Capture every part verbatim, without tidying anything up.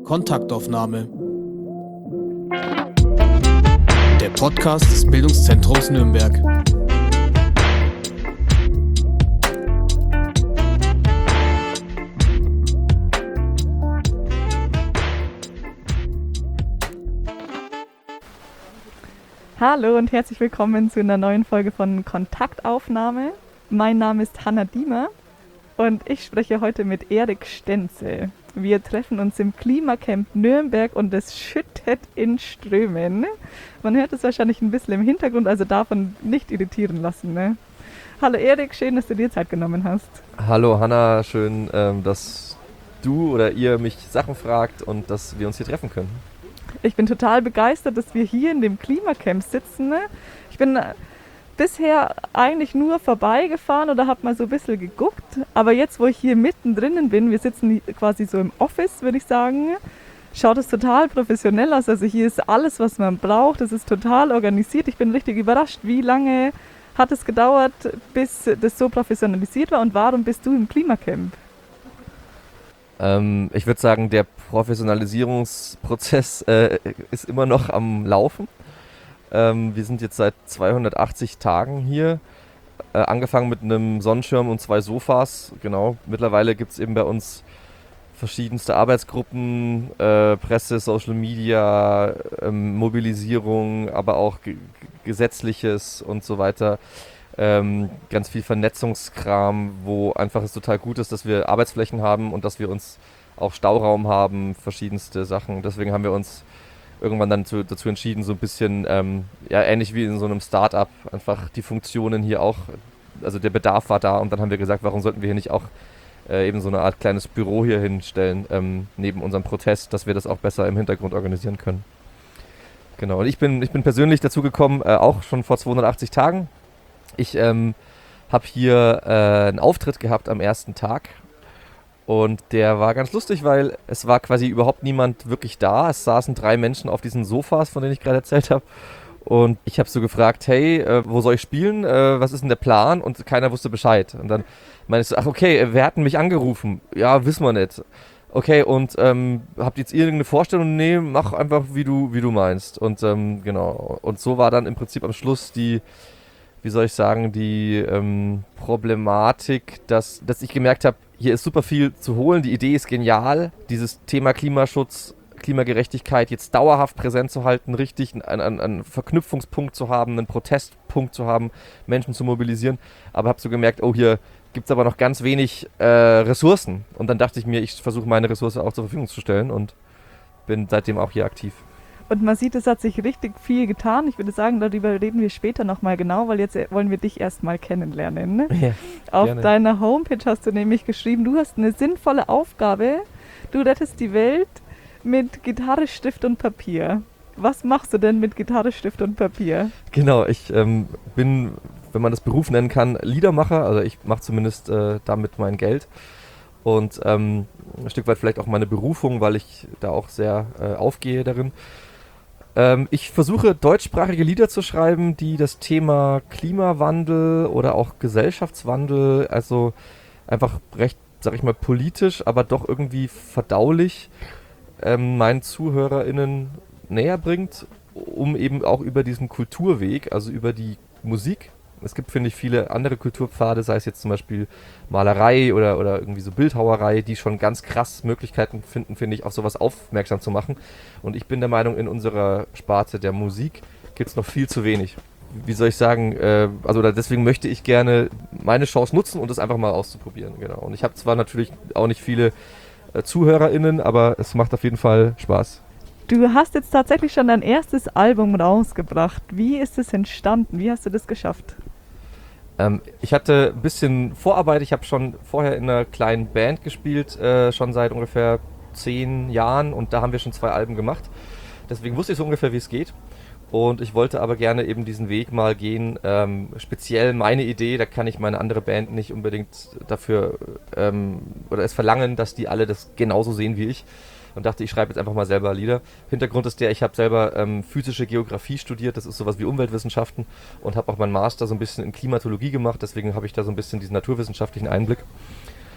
Kontaktaufnahme. Der Podcast des Bildungszentrums Nürnberg. Hallo und herzlich willkommen zu einer neuen Folge von Kontaktaufnahme. Mein Name ist Hanna Diemer und ich spreche heute mit Erik Stenzel. Wir treffen uns im Klimacamp Nürnberg und es schüttet in Strömen. Man hört es wahrscheinlich ein bisschen im Hintergrund, also davon nicht irritieren lassen. Ne? Hallo Erik, schön, dass du dir Zeit genommen hast. Hallo Hanna, schön, ähm, dass du oder ihr mich Sachen fragt und dass wir uns hier treffen können. Ich bin total begeistert, dass wir hier in dem Klimacamp sitzen. Ne? Ich bin bisher eigentlich nur vorbeigefahren oder habe mal so ein bisschen geguckt. Aber jetzt, wo ich hier mittendrin bin, wir sitzen quasi so im Office, würde ich sagen, schaut es total professionell aus. Also hier ist alles, was man braucht. Es ist total organisiert. Ich bin richtig überrascht, wie lange hat es gedauert, bis das so professionalisiert war und warum bist du im Klimacamp? Ähm, ich würde sagen, der Professionalisierungsprozess äh, ist immer noch am Laufen. Ähm, wir sind jetzt seit zweihundertachtzig Tagen hier, äh, angefangen mit einem Sonnenschirm und zwei Sofas. Genau, mittlerweile gibt es eben bei uns verschiedenste Arbeitsgruppen, äh, Presse, Social Media, ähm, Mobilisierung, aber auch ge- gesetzliches und so weiter. Ähm, ganz viel Vernetzungskram, wo einfach es total gut ist, dass wir Arbeitsflächen haben und dass wir uns auch Stauraum haben, verschiedenste Sachen. Deswegen haben wir uns irgendwann dann zu, dazu entschieden, so ein bisschen, ähm, ja, ähnlich wie in so einem Start-up, einfach die Funktionen hier auch, also der Bedarf war da und dann haben wir gesagt, warum sollten wir hier nicht auch äh, eben so eine Art kleines Büro hier hinstellen, ähm, neben unserem Protest, dass wir das auch besser im Hintergrund organisieren können. Genau, und ich bin, ich bin persönlich dazu gekommen, äh, auch schon vor zweihundertachtzig Tagen. Ich ähm, habe hier äh, einen Auftritt gehabt am ersten Tag und der war ganz lustig, weil es war quasi überhaupt niemand wirklich da. Es saßen drei Menschen auf diesen Sofas, von denen ich gerade erzählt habe. Und ich habe so gefragt, hey, äh, wo soll ich spielen? Äh, was ist denn der Plan? Und keiner wusste Bescheid. Und dann meinte ich so, ach okay, wer hat denn mich angerufen? Ja, wissen wir nicht. Okay, und ähm, habt ihr jetzt irgendeine Vorstellung? Nee, mach einfach, wie du, wie du meinst. Und ähm, genau, und so war dann im Prinzip am Schluss die, wie soll ich sagen, die ähm, Problematik, dass, dass ich gemerkt habe, hier ist super viel zu holen, die Idee ist genial, dieses Thema Klimaschutz, Klimagerechtigkeit jetzt dauerhaft präsent zu halten, richtig einen, einen, einen Verknüpfungspunkt zu haben, einen Protestpunkt zu haben, Menschen zu mobilisieren, aber habe so gemerkt, oh, hier gibt es aber noch ganz wenig äh, Ressourcen und dann dachte ich mir, ich versuche meine Ressource auch zur Verfügung zu stellen und bin seitdem auch hier aktiv. Und man sieht, es hat sich richtig viel getan. Ich würde sagen, darüber reden wir später nochmal genau, weil jetzt wollen wir dich erstmal kennenlernen. Ne? Ja, Auf gerne. deiner Homepage hast du nämlich geschrieben, du hast eine sinnvolle Aufgabe. Du rettest die Welt mit Gitarre, Stift und Papier. Was machst du denn mit Gitarre, Stift und Papier? Genau, ich ähm, bin, wenn man das Beruf nennen kann, Liedermacher. Also ich mache zumindest äh, damit mein Geld. Und ähm, ein Stück weit vielleicht auch meine Berufung, weil ich da auch sehr äh, aufgehe darin. Ähm, ich versuche deutschsprachige Lieder zu schreiben, die das Thema Klimawandel oder auch Gesellschaftswandel, also einfach recht, sag ich mal, politisch, aber doch irgendwie verdaulich ähm, meinen ZuhörerInnen näher bringt, um eben auch über diesen Kulturweg, also über die Musik. Es gibt, finde ich, viele andere Kulturpfade, sei es jetzt zum Beispiel Malerei oder, oder irgendwie so Bildhauerei, die schon ganz krass Möglichkeiten finden, finde ich, auf sowas aufmerksam zu machen. Und ich bin der Meinung, in unserer Sparte der Musik gibt es noch viel zu wenig. Wie soll ich sagen, äh, also deswegen möchte ich gerne meine Chance nutzen und es einfach mal auszuprobieren. Genau. Und ich habe zwar natürlich auch nicht viele äh, ZuhörerInnen, aber es macht auf jeden Fall Spaß. Du hast jetzt tatsächlich schon dein erstes Album rausgebracht. Wie ist es entstanden? Wie hast du das geschafft? Ähm, ich hatte ein bisschen Vorarbeit. Ich habe schon vorher in einer kleinen Band gespielt, äh, schon seit ungefähr zehn Jahren. Und da haben wir schon zwei Alben gemacht. Deswegen wusste ich so ungefähr, wie es geht. Und ich wollte aber gerne eben diesen Weg mal gehen. Ähm, speziell meine Idee, da kann ich meine andere Band nicht unbedingt dafür ähm, oder es verlangen, dass die alle das genauso sehen wie ich. Und dachte, ich schreibe jetzt einfach mal selber Lieder. Hintergrund ist der, ich habe selber ähm, physische Geografie studiert, das ist sowas wie Umweltwissenschaften und habe auch meinen Master so ein bisschen in Klimatologie gemacht, deswegen habe ich da so ein bisschen diesen naturwissenschaftlichen Einblick.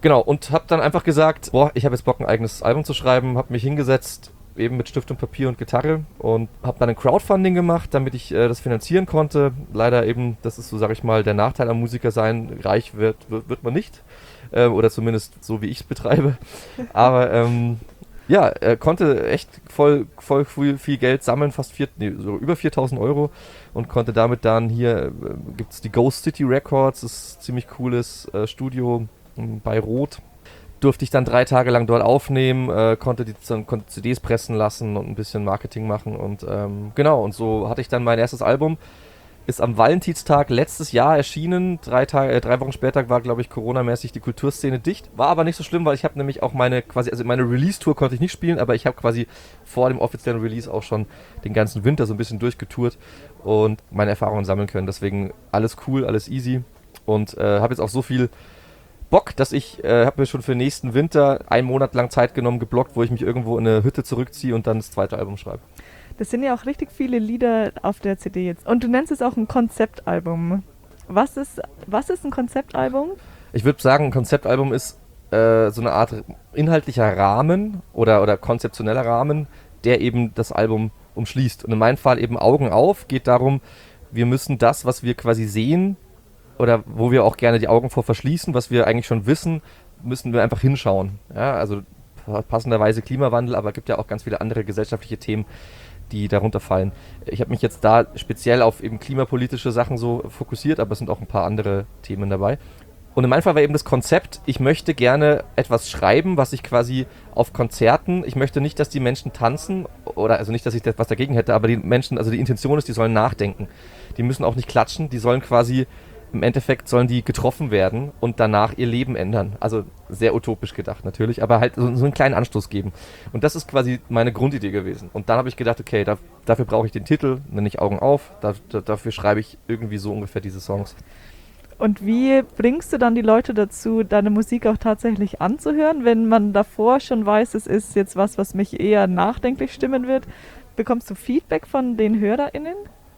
Genau, und habe dann einfach gesagt, boah, ich habe jetzt Bock, ein eigenes Album zu schreiben, habe mich hingesetzt, eben mit Stift und Papier und Gitarre und habe dann ein Crowdfunding gemacht, damit ich äh, das finanzieren konnte. Leider eben, das ist so, sag ich mal, der Nachteil am Musiker sein, reich wird, wird, wird man nicht. Äh, oder zumindest so, wie ich es betreibe. Aber ähm, ja, er konnte echt voll, voll viel, viel Geld sammeln, fast vier, nee, so über viertausend Euro und konnte damit dann hier, äh, gibt es die Ghost City Records, das ist ein ziemlich cooles äh, Studio bei Rot. Durfte ich dann drei Tage lang dort aufnehmen, äh, konnte, die, konnte C Ds pressen lassen und ein bisschen Marketing machen und ähm, genau, und so hatte ich dann mein erstes Album. Ist am Valentinstag letztes Jahr erschienen, drei, Tage, äh, drei Wochen später war, glaube ich, coronamäßig die Kulturszene dicht. War aber nicht so schlimm, weil ich habe nämlich auch meine quasi, also meine Release-Tour konnte ich nicht spielen, aber ich habe quasi vor dem offiziellen Release auch schon den ganzen Winter so ein bisschen durchgetourt und meine Erfahrungen sammeln können. Deswegen alles cool, alles easy und äh, habe jetzt auch so viel Bock, dass ich, äh, habe mir schon für nächsten Winter einen Monat lang Zeit genommen, geblockt, wo ich mich irgendwo in eine Hütte zurückziehe und dann das zweite Album schreibe. Das sind ja auch richtig viele Lieder auf der C D jetzt. Und du nennst es auch ein Konzeptalbum. Was ist, was ist ein Konzeptalbum? Ich würde sagen, ein Konzeptalbum ist äh, so eine Art inhaltlicher Rahmen oder, oder konzeptioneller Rahmen, der eben das Album umschließt. Und in meinem Fall eben Augen auf, geht darum, wir müssen das, was wir quasi sehen, oder wo wir auch gerne die Augen vor verschließen, was wir eigentlich schon wissen, müssen wir einfach hinschauen. Ja, also passenderweise Klimawandel, aber es gibt ja auch ganz viele andere gesellschaftliche Themen, die darunter fallen. Ich habe mich jetzt da speziell auf eben klimapolitische Sachen so fokussiert, aber es sind auch ein paar andere Themen dabei. Und in meinem Fall war eben das Konzept, ich möchte gerne etwas schreiben, was ich quasi auf Konzerten, ich möchte nicht, dass die Menschen tanzen, oder also nicht, dass ich was dagegen hätte, aber die Menschen, also die Intention ist, die sollen nachdenken. Die müssen auch nicht klatschen, die sollen quasi im Endeffekt sollen die getroffen werden und danach ihr Leben ändern. Also sehr utopisch gedacht natürlich, aber halt so, so einen kleinen Anstoß geben. Und das ist quasi meine Grundidee gewesen. Und dann habe ich gedacht, okay, da, dafür brauche ich den Titel, nenne ich Augen auf, da, da, dafür schreibe ich irgendwie so ungefähr diese Songs. Und wie bringst du dann die Leute dazu, deine Musik auch tatsächlich anzuhören, wenn man davor schon weiß, es ist jetzt was, was mich eher nachdenklich stimmen wird? Bekommst du Feedback von den HörerInnen?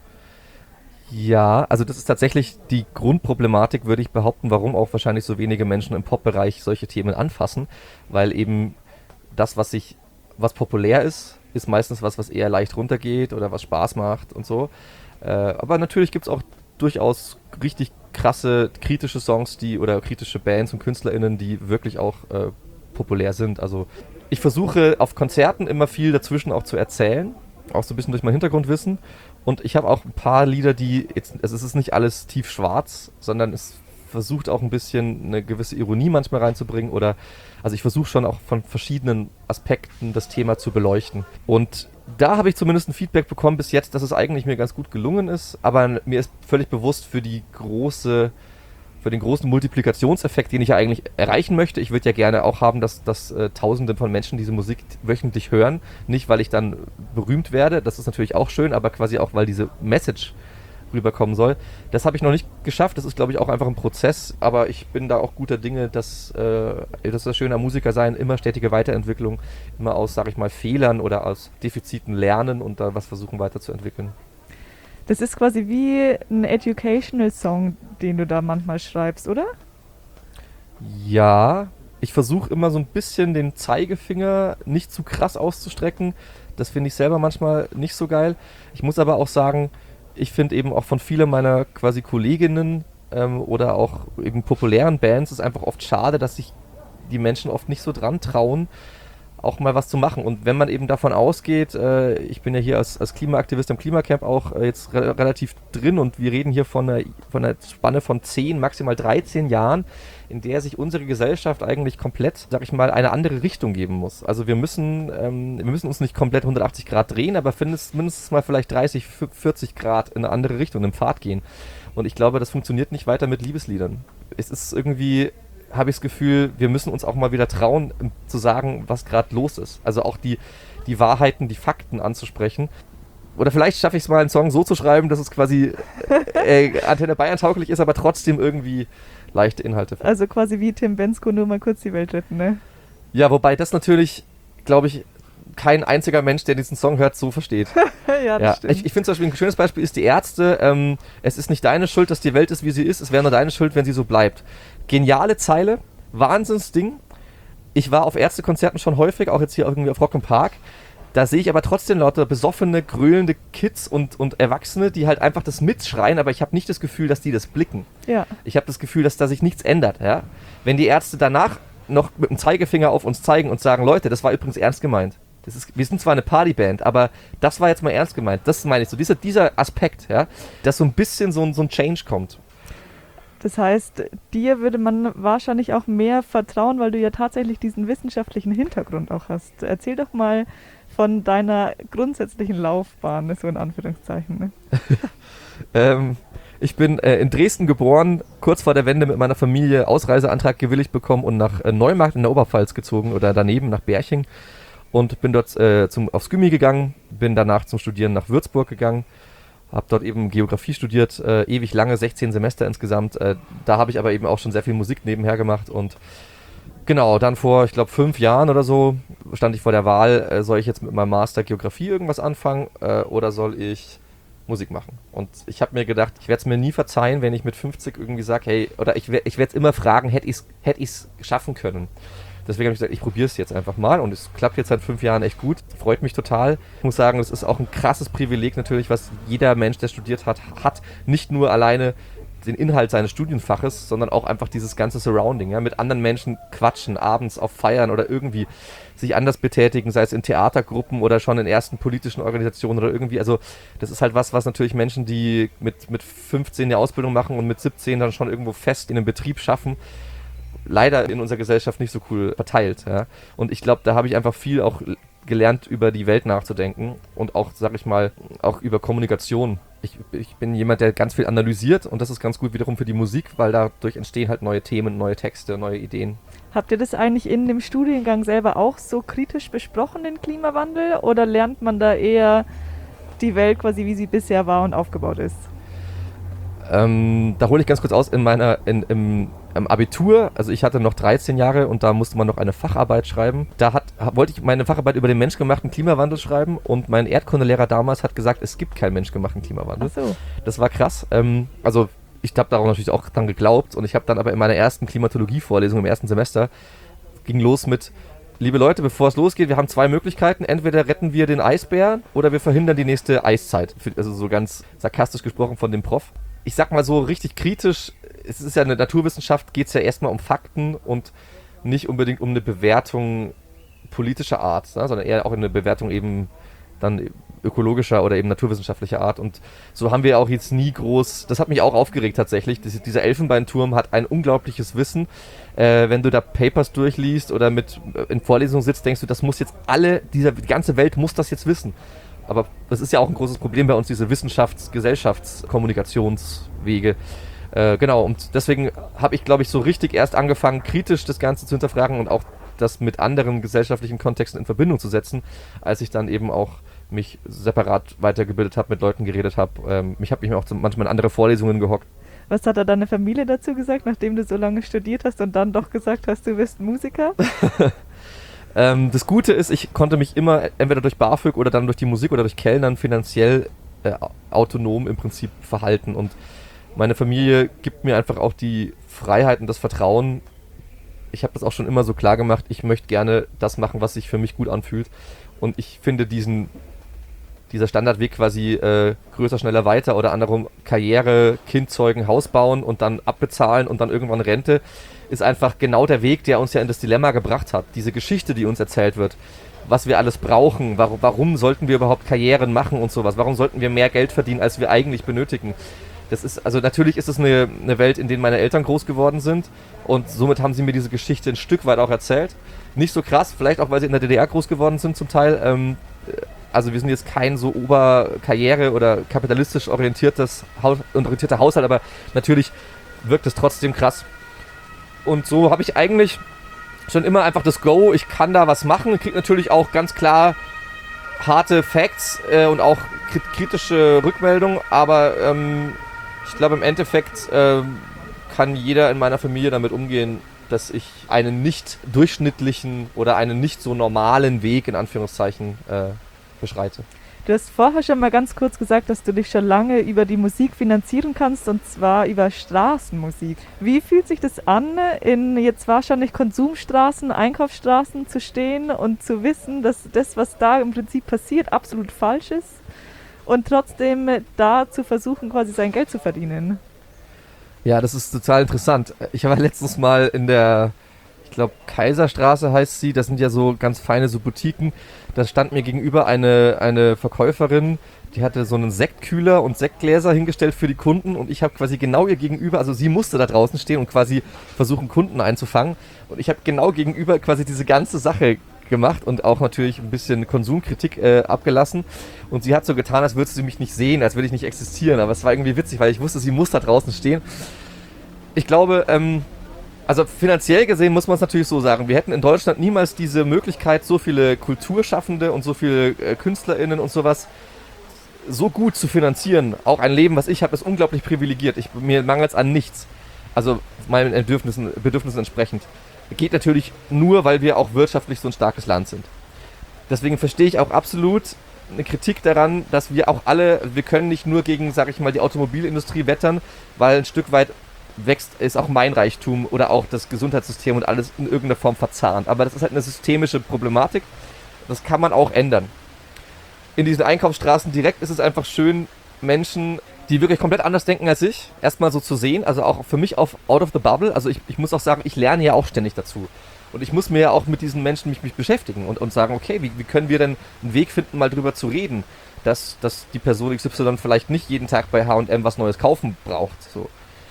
Ja, also das ist tatsächlich die Grundproblematik, würde ich behaupten, warum auch wahrscheinlich so wenige Menschen im Pop-Bereich solche Themen anfassen, weil eben das, was sich, was populär ist, ist meistens was, was eher leicht runtergeht oder was Spaß macht und so. Äh, aber natürlich gibt es auch durchaus richtig krasse, kritische Songs, die oder kritische Bands und KünstlerInnen, die wirklich auch äh, populär sind. Also ich versuche auf Konzerten immer viel dazwischen auch zu erzählen, auch so ein bisschen durch mein Hintergrundwissen. Und ich habe auch ein paar Lieder, die jetzt, also es ist nicht alles tief schwarz, sondern es versucht auch ein bisschen eine gewisse Ironie manchmal reinzubringen oder, also ich versuche schon auch von verschiedenen Aspekten das Thema zu beleuchten. Und da habe ich zumindest ein Feedback bekommen bis jetzt, dass es eigentlich mir ganz gut gelungen ist, aber mir ist völlig bewusst für die große, für den großen Multiplikationseffekt, den ich ja eigentlich erreichen möchte. Ich würde ja gerne auch haben, dass, dass äh, Tausende von Menschen diese Musik wöchentlich hören. Nicht, weil ich dann berühmt werde, das ist natürlich auch schön, aber quasi auch, weil diese Message rüberkommen soll. Das habe ich noch nicht geschafft, das ist, glaube ich, auch einfach ein Prozess, aber ich bin da auch guter Dinge, dass äh, das ist das Schöne am Musiker sein, immer stetige Weiterentwicklung, immer aus, sage ich mal, Fehlern oder aus Defiziten lernen und da was versuchen weiterzuentwickeln. Das ist quasi wie ein Educational Song, den du da manchmal schreibst, oder? Ja, ich versuche immer so ein bisschen den Zeigefinger nicht zu krass auszustrecken. Das finde ich selber manchmal nicht so geil. Ich muss aber auch sagen, ich finde eben auch von vielen meiner quasi Kolleginnen ähm, oder auch eben populären Bands ist einfach oft schade, dass sich die Menschen oft nicht so dran trauen, auch mal was zu machen. Und wenn man eben davon ausgeht, äh, ich bin ja hier als, als Klimaaktivist im Klimacamp auch äh, jetzt re- relativ drin und wir reden hier von einer, von einer Spanne von zehn, maximal dreizehn Jahren, in der sich unsere Gesellschaft eigentlich komplett, sag ich mal, eine andere Richtung geben muss. Also wir müssen, ähm, wir müssen uns nicht komplett hundertachtzig Grad drehen, aber mindestens, mindestens mal vielleicht dreißig, vierzig Grad in eine andere Richtung, im Pfad gehen. Und ich glaube, das funktioniert nicht weiter mit Liebesliedern. Es ist irgendwie, habe ich das Gefühl, wir müssen uns auch mal wieder trauen, zu sagen, was gerade los ist. Also auch die, die Wahrheiten, die Fakten anzusprechen. Oder vielleicht schaffe ich es mal, einen Song so zu schreiben, dass es quasi äh, Antenne Bayern tauglich ist, aber trotzdem irgendwie leichte Inhalte. Also quasi wie Tim Bendzko, nur mal kurz die Welt retten, ne? Ja, wobei das natürlich, glaube ich, kein einziger Mensch, der diesen Song hört, so versteht. Ja, das ja, stimmt. ich, ich finde zum Beispiel ein schönes Beispiel ist die Ärzte. Ähm, es ist nicht deine Schuld, dass die Welt ist, wie sie ist. Es wäre nur deine Schuld, wenn sie so bleibt. Geniale Zeile, Wahnsinnsding. Ich war auf Ärztekonzerten schon häufig, auch jetzt hier irgendwie auf Rock im Park. Da sehe ich aber trotzdem lauter besoffene, gröhlende Kids und, und Erwachsene, die halt einfach das mitschreien, aber ich habe nicht das Gefühl, dass die das blicken. Ja. Ich habe das Gefühl, dass da sich nichts ändert. Ja? Wenn die Ärzte danach noch mit dem Zeigefinger auf uns zeigen und sagen, Leute, das war übrigens ernst gemeint. Das ist, wir sind zwar eine Partyband, aber das war jetzt mal ernst gemeint. Das meine ich so, dieser, dieser Aspekt, ja, dass so ein bisschen so ein, so ein Change kommt. Das heißt, dir würde man wahrscheinlich auch mehr vertrauen, weil du ja tatsächlich diesen wissenschaftlichen Hintergrund auch hast. Erzähl doch mal von deiner grundsätzlichen Laufbahn, so in Anführungszeichen. Ne? ähm, ich bin äh, in Dresden geboren, kurz vor der Wende mit meiner Familie Ausreiseantrag gewilligt bekommen und nach äh, Neumarkt in der Oberpfalz gezogen oder daneben nach Berching und bin dort äh, zum, aufs Gymi gegangen, bin danach zum Studieren nach Würzburg gegangen, habe dort eben Geografie studiert, äh, ewig lange, sechzehn Semester insgesamt. Äh, da habe ich aber eben auch schon sehr viel Musik nebenher gemacht und genau, dann vor, ich glaube, fünf Jahren oder so stand ich vor der Wahl, äh, soll ich jetzt mit meinem Master Geografie irgendwas anfangen äh, oder soll ich Musik machen? Und ich habe mir gedacht, ich werde es mir nie verzeihen, wenn ich mit fünfzig irgendwie sage, hey, oder ich, ich werde es immer fragen, hätte ich es hätt ich's schaffen können? Deswegen habe ich gesagt, ich probiere es jetzt einfach mal und es klappt jetzt seit fünf Jahren echt gut. Freut mich total. Ich muss sagen, es ist auch ein krasses Privileg natürlich, was jeder Mensch, der studiert hat, hat. Nicht nur alleine den Inhalt seines Studienfaches, sondern auch einfach dieses ganze Surrounding. Ja? Mit anderen Menschen quatschen, abends auf Feiern oder irgendwie sich anders betätigen, sei es in Theatergruppen oder schon in ersten politischen Organisationen oder irgendwie. Also das ist halt was, was natürlich Menschen, die mit, mit fünfzehn eine Ausbildung machen und mit siebzehn dann schon irgendwo fest in einem Betrieb schaffen, leider in unserer Gesellschaft nicht so cool verteilt. Ja? Und ich glaube, da habe ich einfach viel auch gelernt, über die Welt nachzudenken und auch, sag ich mal, auch über Kommunikation. Ich, ich bin jemand, der ganz viel analysiert und das ist ganz gut wiederum für die Musik, weil dadurch entstehen halt neue Themen, neue Texte, neue Ideen. Habt ihr das eigentlich in dem Studiengang selber auch so kritisch besprochen, den Klimawandel, oder lernt man da eher die Welt quasi, wie sie bisher war und aufgebaut ist? Ähm, da hole ich ganz kurz aus, in meiner, in, im, im Abitur, also ich hatte noch dreizehn Jahre und da musste man noch eine Facharbeit schreiben. Da hat, wollte ich meine Facharbeit über den menschgemachten Klimawandel schreiben und mein Erdkundelehrer damals hat gesagt, es gibt keinen menschgemachten Klimawandel. Ach so. Das war krass. Ähm, also ich habe darauf natürlich auch dran geglaubt und ich habe dann aber in meiner ersten Klimatologie-Vorlesung im ersten Semester ging los mit, liebe Leute, bevor es losgeht, wir haben zwei Möglichkeiten. Entweder retten wir den Eisbär oder wir verhindern die nächste Eiszeit. Also so ganz sarkastisch gesprochen von dem Prof. Ich sag mal so richtig kritisch, es ist ja eine Naturwissenschaft, geht es ja erstmal um Fakten und nicht unbedingt um eine Bewertung politischer Art, ne, sondern eher auch eine Bewertung eben dann ökologischer oder eben naturwissenschaftlicher Art. Und so haben wir auch jetzt nie groß, das hat mich auch aufgeregt tatsächlich, das, dieser Elfenbeinturm hat ein unglaubliches Wissen. Äh, wenn du da Papers durchliest oder mit in Vorlesungen sitzt, denkst du, das muss jetzt alle, dieser, die ganze Welt muss das jetzt wissen. Aber das ist ja auch ein großes Problem bei uns, diese Wissenschafts-, Gesellschaftskommunikationswege. Äh, genau, und deswegen habe ich, glaube ich, so richtig erst angefangen, kritisch das Ganze zu hinterfragen und auch das mit anderen gesellschaftlichen Kontexten in Verbindung zu setzen, als ich dann eben auch mich separat weitergebildet habe, mit Leuten geredet habe. Ähm, ich habe mich auch manchmal in andere Vorlesungen gehockt. Was hat da deine Familie dazu gesagt, nachdem du so lange studiert hast und dann doch gesagt hast, du wirst Musiker? Ähm, das Gute ist, ich konnte mich immer entweder durch BAföG oder dann durch die Musik oder durch Kellnern finanziell äh, autonom im Prinzip verhalten. Und meine Familie gibt mir einfach auch die Freiheit und das Vertrauen. Ich habe das auch schon immer so klar gemacht, ich möchte gerne das machen, was sich für mich gut anfühlt. Und ich finde diesen, dieser Standardweg quasi äh, größer, schneller, weiter oder andersrum Karriere, Kind zeugen, Haus bauen und dann abbezahlen und dann irgendwann Rente, ist einfach genau der Weg, der uns ja in das Dilemma gebracht hat. Diese Geschichte, die uns erzählt wird, was wir alles brauchen, warum, warum sollten wir überhaupt Karrieren machen und sowas, warum sollten wir mehr Geld verdienen, als wir eigentlich benötigen. Das ist, also natürlich ist es eine, eine Welt, in der meine Eltern groß geworden sind und somit haben sie mir diese Geschichte ein Stück weit auch erzählt. Nicht so krass, vielleicht auch, weil sie in der D D R groß geworden sind zum Teil. Ähm, also wir sind jetzt kein so oberkarriere- oder kapitalistisch orientiertes, orientierter Haushalt, aber natürlich wirkt es trotzdem krass. Und so habe ich eigentlich schon immer einfach das Go, ich kann da was machen, kriege natürlich auch ganz klar harte Facts äh, und auch kritische Rückmeldungen, aber ähm, ich glaube im Endeffekt äh, kann jeder in meiner Familie damit umgehen, dass ich einen nicht durchschnittlichen oder einen nicht so normalen Weg in Anführungszeichen äh, beschreite. Du hast vorher schon mal ganz kurz gesagt, dass du dich schon lange über die Musik finanzieren kannst, und zwar über Straßenmusik. Wie fühlt sich das an, in jetzt wahrscheinlich Konsumstraßen, Einkaufsstraßen zu stehen und zu wissen, dass das, was da im Prinzip passiert, absolut falsch ist und trotzdem da zu versuchen, quasi sein Geld zu verdienen? Ja, das ist total interessant. Ich war letztens mal in der, ich glaube Kaiserstraße heißt sie, das sind ja so ganz feine so Boutiquen. Da stand mir gegenüber eine, eine Verkäuferin, die hatte so einen Sektkühler und Sektgläser hingestellt für die Kunden und ich habe quasi genau ihr gegenüber, also sie musste da draußen stehen und quasi versuchen, Kunden einzufangen und ich habe genau gegenüber quasi diese ganze Sache gemacht und auch natürlich ein bisschen Konsumkritik äh, abgelassen und sie hat so getan, als würde sie mich nicht sehen, als würde ich nicht existieren, aber es war irgendwie witzig, weil ich wusste, sie muss da draußen stehen. Ich glaube, ähm, also finanziell gesehen muss man es natürlich so sagen, wir hätten in Deutschland niemals diese Möglichkeit, so viele Kulturschaffende und so viele äh, KünstlerInnen und sowas so gut zu finanzieren. Auch ein Leben, was ich habe, ist unglaublich privilegiert. Ich, mir mangelt es an nichts. Also meinen Bedürfnissen, Bedürfnissen entsprechend. Geht natürlich nur, weil wir auch wirtschaftlich so ein starkes Land sind. Deswegen verstehe ich auch absolut eine Kritik daran, dass wir auch alle, wir können nicht nur gegen, sag ich mal, die Automobilindustrie wettern, weil ein Stück weit wächst, ist auch mein Reichtum oder auch das Gesundheitssystem und alles in irgendeiner Form verzahnt. Aber das ist halt eine systemische Problematik. Das kann man auch ändern. In diesen Einkaufsstraßen direkt ist es einfach schön, Menschen, die wirklich komplett anders denken als ich, erstmal so zu sehen. Also auch für mich auf out of the bubble. Also ich, ich muss auch sagen, ich lerne ja auch ständig dazu. Und ich muss mir ja auch mit diesen Menschen mich, mich beschäftigen und, und sagen, okay, wie, wie können wir denn einen Weg finden, mal drüber zu reden, dass, dass die Person X Y vielleicht nicht jeden Tag bei H und M was Neues kaufen braucht. So.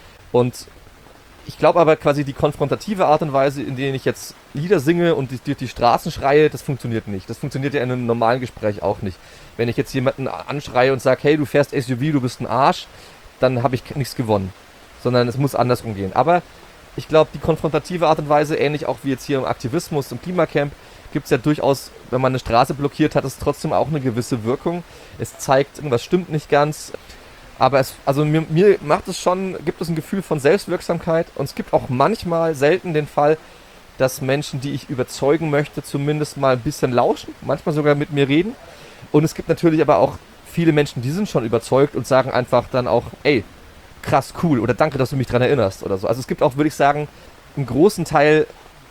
Und ich glaube aber quasi die konfrontative Art und Weise, in der ich jetzt Lieder singe und durch die Straßen schreie, das funktioniert nicht. Das funktioniert ja in einem normalen Gespräch auch nicht. Wenn ich jetzt jemanden anschreie und sage, hey, du fährst S U V, du bist ein Arsch, dann habe ich nichts gewonnen. Sondern es muss andersrum gehen. Aber ich glaube, die konfrontative Art und Weise, ähnlich auch wie jetzt hier im Aktivismus, im Klimacamp, gibt es ja durchaus, wenn man eine Straße blockiert, hat es trotzdem auch eine gewisse Wirkung. Es zeigt, irgendwas stimmt nicht ganz. Aber es, also mir, mir macht es schon, gibt es ein Gefühl von Selbstwirksamkeit und es gibt auch manchmal selten den Fall, dass Menschen, die ich überzeugen möchte, zumindest mal ein bisschen lauschen, manchmal sogar mit mir reden. Und es gibt natürlich aber auch viele Menschen, die sind schon überzeugt und sagen einfach dann auch, ey, krass, cool oder danke, dass du mich dran erinnerst oder so. Also es gibt auch, würde ich sagen, einen großen Teil,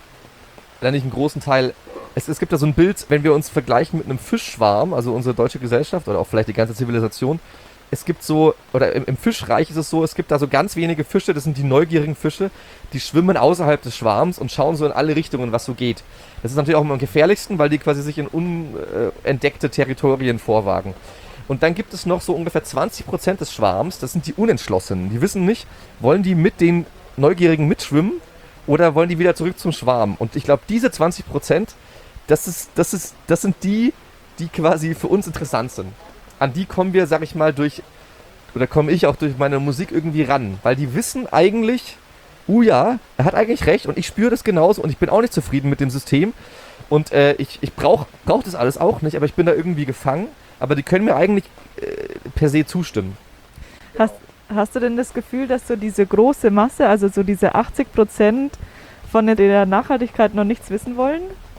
oder nicht einen großen Teil, es, es gibt da so ein Bild, wenn wir uns vergleichen mit einem Fischschwarm, also unsere deutsche Gesellschaft oder auch vielleicht die ganze Zivilisation. Es gibt so, oder im, im Fischreich ist es so, es gibt da so ganz wenige Fische, das sind die neugierigen Fische, die schwimmen außerhalb des Schwarms und schauen so in alle Richtungen, was so geht. Das ist natürlich auch immer am gefährlichsten, weil die quasi sich in unentdeckte Territorien vorwagen. Und dann gibt es noch so ungefähr zwanzig Prozent des Schwarms, das sind die Unentschlossenen. Die wissen nicht, wollen die mit den Neugierigen mitschwimmen oder wollen die wieder zurück zum Schwarm? Und ich glaube, diese zwanzig Prozent, das, ist, das, ist, das sind die, die quasi für uns interessant sind. An die kommen wir, sag ich mal, durch, oder komme ich auch durch meine Musik irgendwie ran. Weil die wissen eigentlich, uh ja, er hat eigentlich recht und ich spüre das genauso und ich bin auch nicht zufrieden mit dem System. Und äh, ich, ich brauche brauch das alles auch nicht, aber ich bin da irgendwie gefangen. Aber die können mir eigentlich äh, per se zustimmen. Hast, hast du denn das Gefühl, dass so diese große Masse, also so diese achtzig Prozent von der Nachhaltigkeit noch nichts wissen wollen?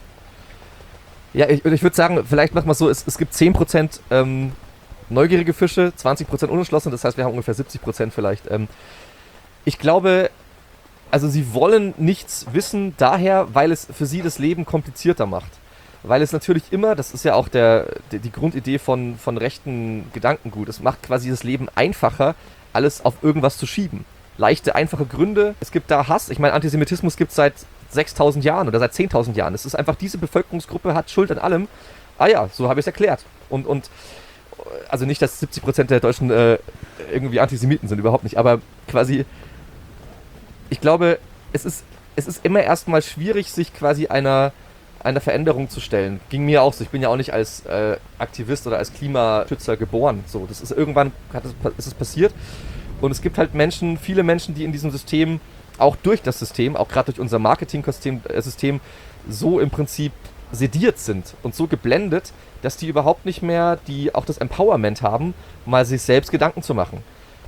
Ja, ich, ich würde sagen, vielleicht machen wir es so, es, es gibt zehn Prozent ähm, neugierige Fische, zwanzig Prozent unentschlossen, das heißt, wir haben ungefähr siebzig Prozent vielleicht. Ähm, ich glaube, also sie wollen nichts wissen, daher, weil es für sie das Leben komplizierter macht. Weil es natürlich immer, das ist ja auch der, die, die Grundidee von, von rechten Gedankengut, es macht quasi das Leben einfacher, alles auf irgendwas zu schieben. Leichte, einfache Gründe, es gibt da Hass, ich meine, Antisemitismus gibt es seit sechstausend Jahren oder seit zehntausend Jahren. Es ist einfach, diese Bevölkerungsgruppe hat Schuld an allem. Ah ja, so habe ich es erklärt. Und, und also nicht, dass siebzig Prozent der Deutschen äh, irgendwie Antisemiten sind, überhaupt nicht. Aber quasi, ich glaube, es ist, es ist immer erstmal schwierig, sich quasi einer, einer Veränderung zu stellen. Ging mir auch so. Ich bin ja auch nicht als äh, Aktivist oder als Klimaschützer geboren. So, das ist irgendwann hat es, ist es passiert. Und es gibt halt Menschen, viele Menschen, die in diesem System, auch durch das System, auch gerade durch unser Marketing-System, äh, System, so im Prinzip sediert sind und so geblendet, dass die überhaupt nicht mehr die auch das Empowerment haben, mal sich selbst Gedanken zu machen.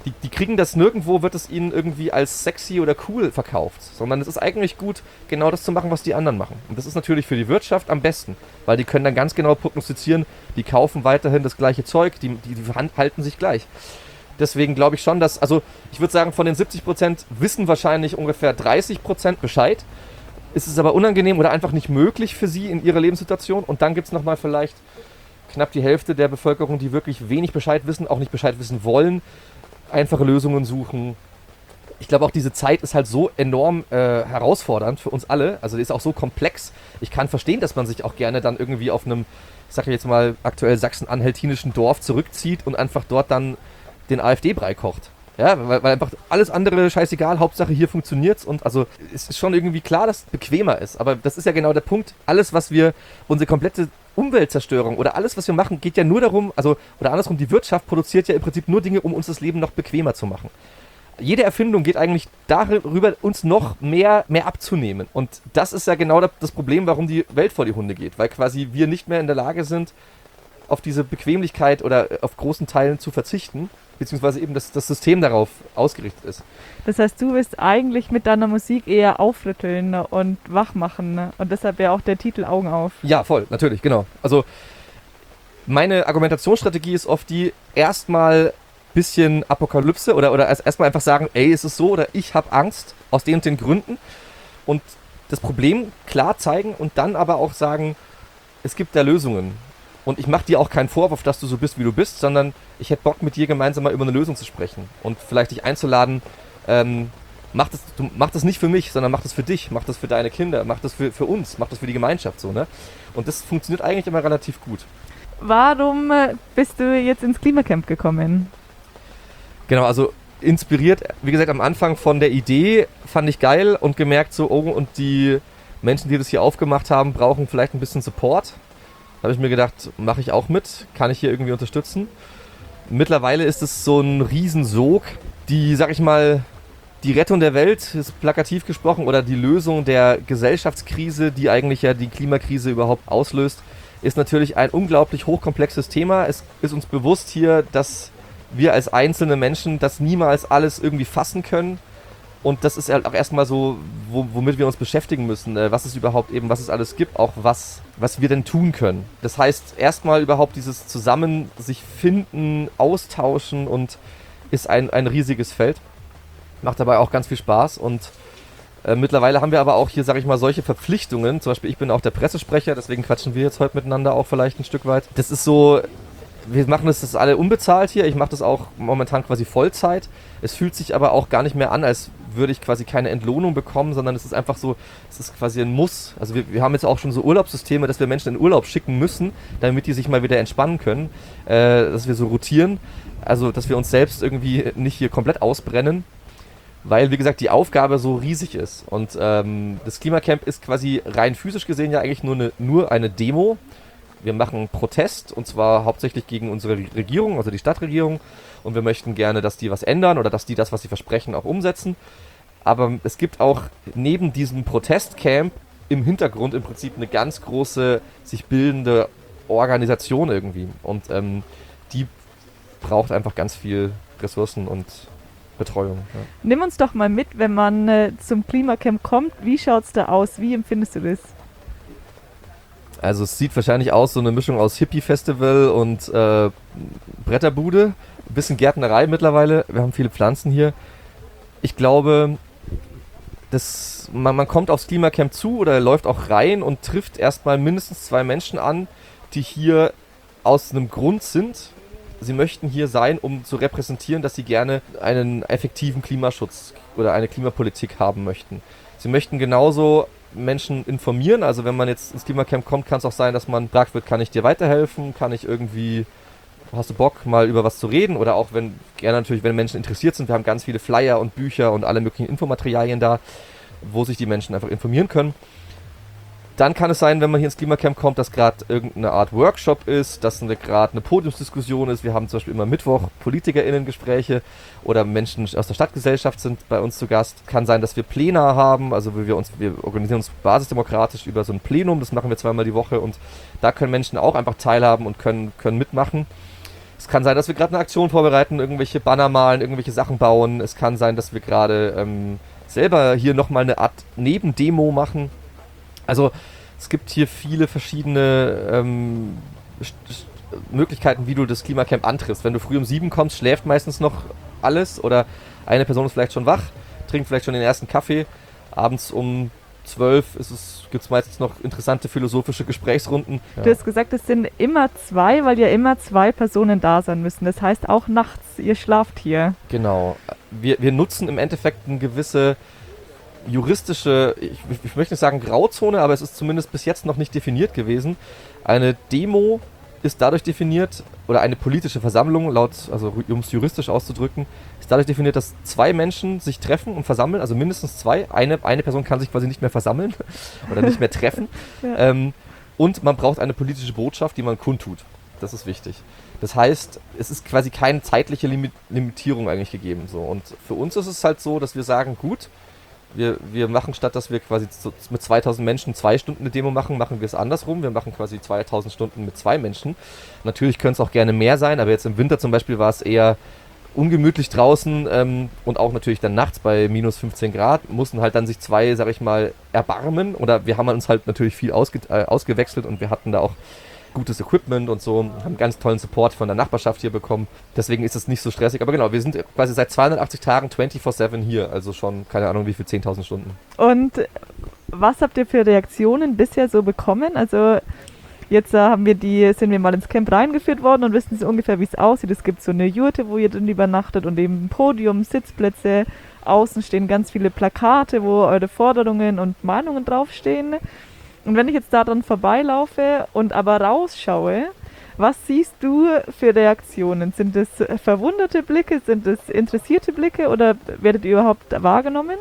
die, die kriegen das nirgendwo, wird es ihnen irgendwie als sexy oder cool verkauft, sondern es ist eigentlich gut, genau das zu machen, was die anderen machen. Und das ist natürlich für die Wirtschaft am besten, weil die können dann ganz genau prognostizieren, die kaufen weiterhin das gleiche Zeug, die, die, die halten sich gleich. Deswegen glaube ich schon, dass, also ich würde sagen, von den siebzig Prozent wissen wahrscheinlich ungefähr dreißig Prozent Bescheid. Ist es aber unangenehm oder einfach nicht möglich für sie in ihrer Lebenssituation. Und dann gibt es nochmal vielleicht knapp die Hälfte der Bevölkerung, die wirklich wenig Bescheid wissen, auch nicht Bescheid wissen wollen, einfache Lösungen suchen. Ich glaube auch, diese Zeit ist halt so enorm äh, herausfordernd für uns alle. Also die ist auch so komplex. Ich kann verstehen, dass man sich auch gerne dann irgendwie auf einem, ich sage jetzt mal, aktuell sachsen-anhaltinischen Dorf zurückzieht und einfach dort dann den AfD-Brei kocht. Ja, weil, weil einfach alles andere scheißegal, Hauptsache hier funktioniert's. Und also es ist schon irgendwie klar, dass es bequemer ist. Aber das ist ja genau der Punkt. Alles, was wir, unsere komplette Umweltzerstörung oder alles, was wir machen, geht ja nur darum, also oder andersrum, die Wirtschaft produziert ja im Prinzip nur Dinge, um uns das Leben noch bequemer zu machen. Jede Erfindung geht eigentlich darüber, uns noch mehr, mehr abzunehmen. Und das ist ja genau das Problem, warum die Welt vor die Hunde geht. Weil quasi wir nicht mehr in der Lage sind, auf diese Bequemlichkeit oder auf großen Teilen zu verzichten, beziehungsweise eben das, das System darauf ausgerichtet ist. Das heißt, du willst eigentlich mit deiner Musik eher aufrütteln und wach machen und deshalb wäre auch der Titel Augen auf. Ja, voll, natürlich, genau. Also meine Argumentationsstrategie ist oft die, erstmal bisschen Apokalypse oder, oder erstmal einfach sagen, ey, ist es so oder ich habe Angst aus den und den Gründen und das Problem klar zeigen und dann aber auch sagen, es gibt da Lösungen. Und ich mache dir auch keinen Vorwurf, dass du so bist, wie du bist, sondern ich hätte Bock, mit dir gemeinsam mal über eine Lösung zu sprechen und vielleicht dich einzuladen, ähm, mach das, du, mach das nicht für mich, sondern mach das für dich, mach das für deine Kinder, mach das für, für uns, mach das für die Gemeinschaft so, ne? Und das funktioniert eigentlich immer relativ gut. Warum äh, bist du jetzt ins Klimacamp gekommen? Genau, also inspiriert, wie gesagt, am Anfang von der Idee, fand ich geil und gemerkt so, oh, und die Menschen, die das hier aufgemacht haben, brauchen vielleicht ein bisschen Support. Da habe ich mir gedacht, mache ich auch mit, kann ich hier irgendwie unterstützen. Mittlerweile ist es so ein Riesensog, die, sag ich mal, die Rettung der Welt, ist plakativ gesprochen, oder die Lösung der Gesellschaftskrise, die eigentlich ja die Klimakrise überhaupt auslöst, ist natürlich ein unglaublich hochkomplexes Thema. Es ist uns bewusst hier, dass wir als einzelne Menschen das niemals alles irgendwie fassen können. Und das ist halt auch erstmal so, wo, womit wir uns beschäftigen müssen, äh, was es überhaupt eben, was es alles gibt, auch was, was wir denn tun können. Das heißt, erstmal überhaupt dieses Zusammen sich finden, austauschen und ist ein, ein riesiges Feld. Macht dabei auch ganz viel Spaß und äh, mittlerweile haben wir aber auch hier, sag ich mal, solche Verpflichtungen. Zum Beispiel, ich bin auch der Pressesprecher, deswegen quatschen wir jetzt heute miteinander auch vielleicht ein Stück weit. Das ist so, wir machen das, das ist alle unbezahlt hier. Ich mache das auch momentan quasi Vollzeit. Es fühlt sich aber auch gar nicht mehr an, als würde ich quasi keine Entlohnung bekommen, sondern es ist einfach so, es ist quasi ein Muss. Also wir, wir haben jetzt auch schon so Urlaubssysteme, dass wir Menschen in Urlaub schicken müssen, damit die sich mal wieder entspannen können, äh, dass wir so rotieren, also dass wir uns selbst irgendwie nicht hier komplett ausbrennen, weil, wie gesagt, die Aufgabe so riesig ist. Und ähm, das Klimacamp ist quasi rein physisch gesehen ja eigentlich nur eine, nur eine Demo. Wir machen Protest, und zwar hauptsächlich gegen unsere Regierung, also die Stadtregierung. Und wir möchten gerne, dass die was ändern oder dass die das, was sie versprechen, auch umsetzen. Aber es gibt auch neben diesem Protestcamp im Hintergrund im Prinzip eine ganz große, sich bildende Organisation irgendwie. Und ähm, die braucht einfach ganz viel Ressourcen und Betreuung. Ja. Nimm uns doch mal mit, wenn man äh, zum Klimacamp kommt. Wie schaut es da aus? Wie empfindest du das? Also es sieht wahrscheinlich aus, so eine Mischung aus Hippie-Festival und äh, Bretterbude. Ein bisschen Gärtnerei mittlerweile. Wir haben viele Pflanzen hier. Ich glaube, das, man, man kommt aufs Klimacamp zu oder läuft auch rein und trifft erstmal mindestens zwei Menschen an, die hier aus einem Grund sind. Sie möchten hier sein, um zu repräsentieren, dass sie gerne einen effektiven Klimaschutz oder eine Klimapolitik haben möchten. Sie möchten genauso Menschen informieren. Also wenn man jetzt ins Klimacamp kommt, kann es auch sein, dass man gefragt wird, kann ich dir weiterhelfen? Kann ich irgendwie, hast du Bock, mal über was zu reden? Oder auch, wenn gerne natürlich, wenn Menschen interessiert sind, wir haben ganz viele Flyer und Bücher und alle möglichen Infomaterialien da, wo sich die Menschen einfach informieren können. Dann kann es sein, wenn man hier ins Klimacamp kommt, dass gerade irgendeine Art Workshop ist, dass gerade eine Podiumsdiskussion ist. Wir haben zum Beispiel immer Mittwoch PolitikerInnen-Gespräche oder Menschen aus der Stadtgesellschaft sind bei uns zu Gast. Kann sein, dass wir Plena haben, also wir, uns, wir organisieren uns basisdemokratisch über so ein Plenum, das machen wir zweimal die Woche und da können Menschen auch einfach teilhaben und können, können mitmachen. Es Es kann sein, dass wir gerade eine Aktion vorbereiten, irgendwelche Banner malen, irgendwelche Sachen bauen. Es kann sein, dass wir gerade ähm, selber hier nochmal eine Art Nebendemo machen. Also es gibt hier viele verschiedene ähm, Möglichkeiten, wie du das Klimacamp antriffst. Wenn du früh um sieben kommst, schläft meistens noch alles oder eine Person ist vielleicht schon wach, trinkt vielleicht schon den ersten Kaffee. Abends um zwölf gibt es meistens noch interessante philosophische Gesprächsrunden. Ja. Du hast gesagt, es sind immer zwei, weil ja immer zwei Personen da sein müssen. Das heißt auch nachts, ihr schlaft hier. Genau. Wir, wir nutzen im Endeffekt eine gewisse juristische, ich, ich möchte nicht sagen Grauzone, aber es ist zumindest bis jetzt noch nicht definiert gewesen. Eine Demo ist dadurch definiert, oder eine politische Versammlung, laut, also um es juristisch auszudrücken, ist dadurch definiert, dass zwei Menschen sich treffen und versammeln, also mindestens zwei. Eine, eine Person kann sich quasi nicht mehr versammeln oder nicht mehr treffen. Ja. Ähm, und man braucht eine politische Botschaft, die man kundtut. Das ist wichtig. Das heißt, es ist quasi keine zeitliche Limit- Limitierung eigentlich gegeben. So. Und für uns ist es halt so, dass wir sagen, gut, Wir, wir machen, statt dass wir quasi zu, mit zweitausend Menschen zwei Stunden eine Demo machen, machen wir es andersrum. Wir machen quasi zweitausend Stunden mit zwei Menschen. Natürlich können es auch gerne mehr sein, aber jetzt im Winter zum Beispiel war es eher ungemütlich draußen ähm, und auch natürlich dann nachts bei minus fünfzehn Grad mussten halt dann sich zwei, sag ich mal, erbarmen. Oder wir haben uns halt natürlich viel ausge, äh, ausgewechselt und wir hatten da auch gutes Equipment und so, haben ganz tollen Support von der Nachbarschaft hier bekommen. Deswegen ist es nicht so stressig. Aber genau, wir sind quasi seit zweihundertachtzig Tagen vierundzwanzig sieben hier. Also schon, keine Ahnung, wie viel, zehntausend Stunden. Und was habt ihr für Reaktionen bisher so bekommen? Also jetzt äh, haben wir die, sind wir mal ins Camp reingeführt worden und wissen so ungefähr, wie es aussieht. Es gibt so eine Jurte, wo ihr drin übernachtet und eben ein Podium, Sitzplätze. Außen stehen ganz viele Plakate, wo eure Forderungen und Meinungen draufstehen. Und wenn ich jetzt da dran vorbeilaufe und aber rausschaue, was siehst du für Reaktionen? Sind es verwunderte Blicke, sind es interessierte Blicke oder werdet ihr überhaupt wahrgenommen?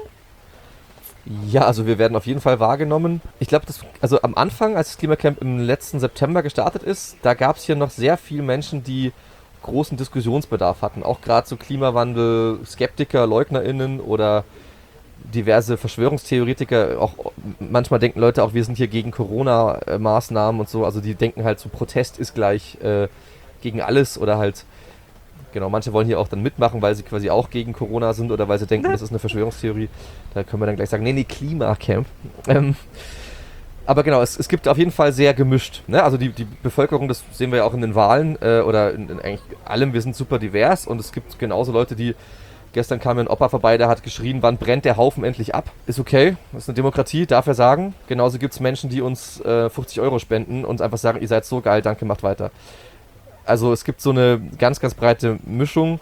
Ja, also wir werden auf jeden Fall wahrgenommen. Ich glaube, also am Anfang, als das Klimacamp im letzten September gestartet ist, da gab es hier noch sehr viele Menschen, die großen Diskussionsbedarf hatten. Auch gerade so Klimawandel, Skeptiker, LeugnerInnen oder diverse Verschwörungstheoretiker, auch manchmal denken Leute auch, wir sind hier gegen Corona-Maßnahmen und so, also die denken halt so, Protest ist gleich äh, gegen alles oder halt, genau, manche wollen hier auch dann mitmachen, weil sie quasi auch gegen Corona sind oder weil sie denken, das ist eine Verschwörungstheorie, da können wir dann gleich sagen, nee, nee, Klimacamp. Ähm, aber genau, es, es gibt auf jeden Fall sehr gemischt, ne? Also die, die Bevölkerung, das sehen wir ja auch in den Wahlen äh, oder in, in eigentlich allem, wir sind super divers und es gibt genauso Leute, die gestern kam mir ein Opa vorbei, der hat geschrien, wann brennt der Haufen endlich ab? Ist okay, das ist eine Demokratie, darf er sagen. Genauso gibt es Menschen, die uns äh, fünfzig Euro spenden und einfach sagen, ihr seid so geil, danke, macht weiter. Also es gibt so eine ganz, ganz breite Mischung.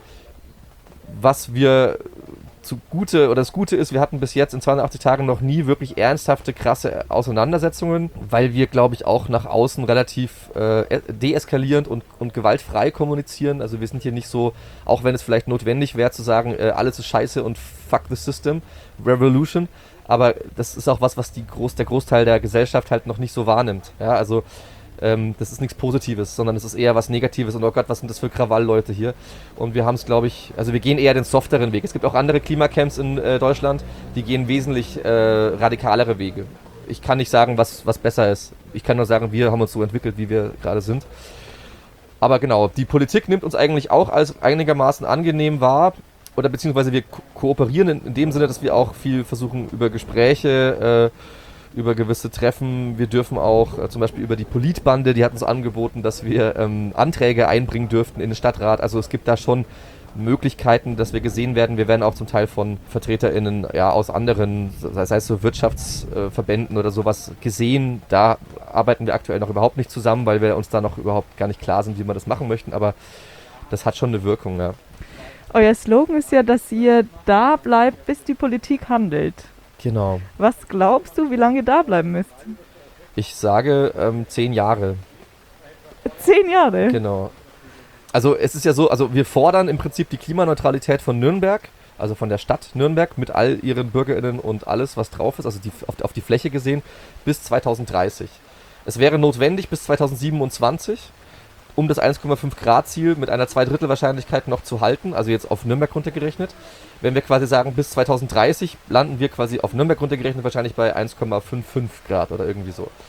Was wir zugute, oder das Gute ist, wir hatten bis jetzt in zweihundertachtzig Tagen noch nie wirklich ernsthafte, krasse Auseinandersetzungen, weil wir, glaube ich, auch nach außen relativ äh, deeskalierend und, und gewaltfrei kommunizieren. Also wir sind hier nicht so, auch wenn es vielleicht notwendig wäre zu sagen, äh, alles ist scheiße und fuck the system, revolution, aber das ist auch was, was die Groß, der Großteil der Gesellschaft halt noch nicht so wahrnimmt. Ja, also Ähm, das ist nichts Positives, sondern es ist eher was Negatives und oh Gott, was sind das für Krawall-Leute hier? Und wir haben es, glaube ich, also wir gehen eher den softeren Weg. Es gibt auch andere Klimacamps in äh, Deutschland, die gehen wesentlich äh, radikalere Wege. Ich kann nicht sagen, was, was besser ist. Ich kann nur sagen, wir haben uns so entwickelt, wie wir gerade sind. Aber genau, die Politik nimmt uns eigentlich auch als einigermaßen angenehm wahr, oder beziehungsweise wir ko- kooperieren in, in dem Sinne, dass wir auch viel versuchen über Gespräche, äh, über gewisse Treffen. Wir dürfen auch äh, zum Beispiel über die Politbande, die hat uns angeboten, dass wir ähm, Anträge einbringen dürften in den Stadtrat. Also es gibt da schon Möglichkeiten, dass wir gesehen werden. Wir werden auch zum Teil von VertreterInnen ja, aus anderen, sei es so Wirtschaftsverbänden äh, oder sowas gesehen. Da arbeiten wir aktuell noch überhaupt nicht zusammen, weil wir uns da noch überhaupt gar nicht klar sind, wie wir das machen möchten. Aber das hat schon eine Wirkung, ja. Euer Slogan ist ja, dass ihr da bleibt, bis die Politik handelt. Genau. Was glaubst du, wie lange ihr da bleiben müsst? Ich sage ähm, zehn Jahre. Zehn Jahre? Genau. Also es ist ja so, also wir fordern im Prinzip die Klimaneutralität von Nürnberg, also von der Stadt Nürnberg mit all ihren BürgerInnen und alles, was drauf ist, also die, auf, auf die Fläche gesehen, bis zweitausenddreißig. Es wäre notwendig bis zweitausendsiebenundzwanzig, um das eins Komma fünf Grad Ziel mit einer Zweidrittel-Wahrscheinlichkeit noch zu halten, also jetzt auf Nürnberg runtergerechnet. Wenn wir quasi sagen, bis zweitausenddreißig landen wir quasi auf Nürnberg runtergerechnet wahrscheinlich bei eins Komma fünfundfünfzig Grad oder irgendwie so.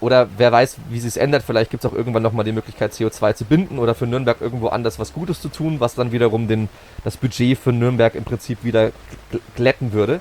oder wer weiß, wie sich es ändert, vielleicht gibt es auch irgendwann nochmal die Möglichkeit, C O zwei zu binden oder für Nürnberg irgendwo anders was Gutes zu tun, was dann wiederum den, das Budget für Nürnberg im Prinzip wieder glätten würde.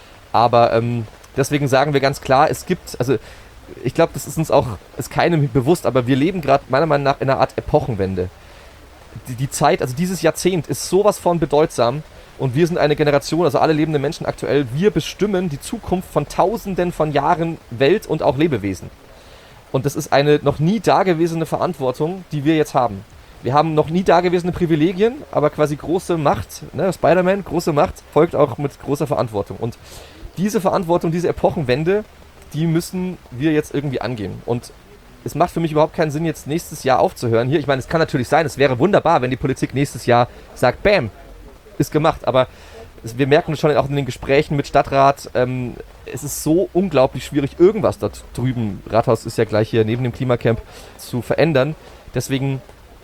Aber ähm, deswegen sagen wir ganz klar, es gibt, also ich glaube, das ist uns auch, ist keinem bewusst, aber wir leben gerade meiner Meinung nach in einer Art Epochenwende. Die, die Zeit, also dieses Jahrzehnt ist sowas von bedeutsam und wir sind eine Generation, also alle lebenden Menschen aktuell, wir bestimmen die Zukunft von Tausenden von Jahren Welt und auch Lebewesen. Und das ist eine noch nie dagewesene Verantwortung, die wir jetzt haben. Wir haben noch nie dagewesene Privilegien, aber quasi große Macht, ne, Spider-Man, große Macht, folgt auch mit großer Verantwortung. Und diese Verantwortung, diese Epochenwende, die müssen wir jetzt irgendwie angehen. Und es macht für mich überhaupt keinen Sinn, jetzt nächstes Jahr aufzuhören hier. Ich meine, es kann natürlich sein, es wäre wunderbar, wenn die Politik nächstes Jahr sagt, bam, ist gemacht. Aber es, wir merken schon auch in den Gesprächen mit Stadtrat, ähm, es ist so unglaublich schwierig, irgendwas da drüben, Rathaus ist ja gleich hier neben dem Klimacamp, zu verändern. Deswegen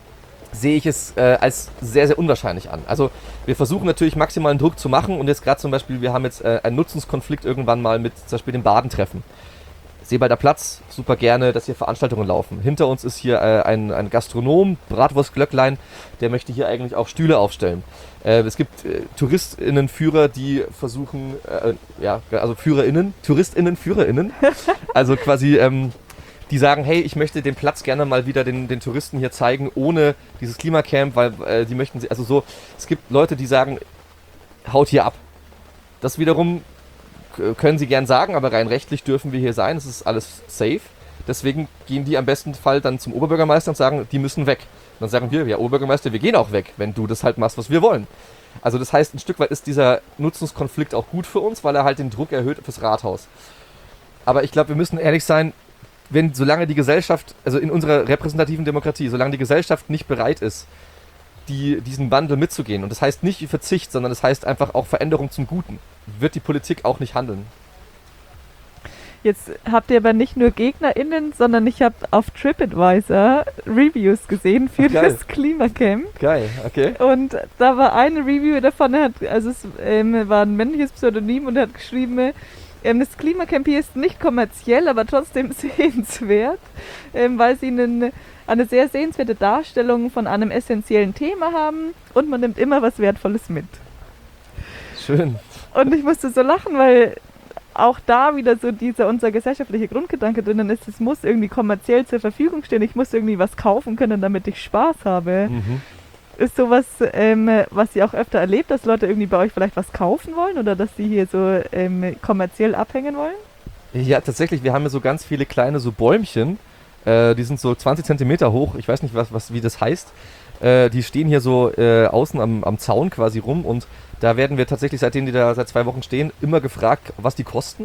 sehe ich es äh, als sehr, sehr unwahrscheinlich an. Also wir versuchen natürlich maximalen Druck zu machen und jetzt gerade zum Beispiel, wir haben jetzt äh, einen Nutzungskonflikt irgendwann mal mit zum Beispiel dem Badentreffen. Seebalder Platz, super gerne, dass hier Veranstaltungen laufen. Hinter uns ist hier äh, ein, ein Gastronom, Bratwurst-Glöcklein, der möchte hier eigentlich auch Stühle aufstellen. Äh, es gibt äh, TouristInnen-Führer, die versuchen, äh, ja, also FührerInnen, TouristInnen, FührerInnen, also quasi, ähm, die sagen, hey, ich möchte den Platz gerne mal wieder den, den Touristen hier zeigen, ohne dieses Klimacamp, weil äh, die möchten, also so, es gibt Leute, die sagen, haut hier ab. Das wiederum können sie gern sagen, aber rein rechtlich dürfen wir hier sein, es ist alles safe. Deswegen gehen die am besten Fall dann zum Oberbürgermeister und sagen, die müssen weg. Und dann sagen wir, ja Oberbürgermeister, wir gehen auch weg, wenn du das halt machst, was wir wollen. Also das heißt, ein Stück weit ist dieser Nutzungskonflikt auch gut für uns, weil er halt den Druck erhöht fürs Rathaus. Aber ich glaube, wir müssen ehrlich sein, wenn, solange die Gesellschaft, also in unserer repräsentativen Demokratie, solange die Gesellschaft nicht bereit ist, die, diesen Wandel mitzugehen, und das heißt nicht Verzicht, sondern das heißt einfach auch Veränderung zum Guten, wird die Politik auch nicht handeln. Jetzt habt ihr aber nicht nur GegnerInnen, sondern ich habe auf TripAdvisor Reviews gesehen für Ach, das Klimacamp. Geil, okay. Und da war eine Review davon, er hat, also es ähm, war ein männliches Pseudonym und er hat geschrieben, ähm, das Klimacamp hier ist nicht kommerziell, aber trotzdem sehenswert, ähm, weil sie einen, eine sehr sehenswerte Darstellung von einem essentiellen Thema haben und man nimmt immer was Wertvolles mit. Schön. Und ich musste so lachen, weil auch da wieder so dieser unser gesellschaftlicher Grundgedanke drinnen ist, es muss irgendwie kommerziell zur Verfügung stehen, ich muss irgendwie was kaufen können, damit ich Spaß habe. Mhm. Ist sowas, ähm, was ihr auch öfter erlebt, dass Leute irgendwie bei euch vielleicht was kaufen wollen oder dass sie hier so ähm, kommerziell abhängen wollen? Ja, tatsächlich, wir haben hier so ganz viele kleine so Bäumchen, äh, die sind so zwanzig Zentimeter hoch, ich weiß nicht, was, was, wie das heißt. Äh, die stehen hier so äh, außen am, am Zaun quasi rum und da werden wir tatsächlich, seitdem die da seit zwei Wochen stehen, immer gefragt, was die kosten.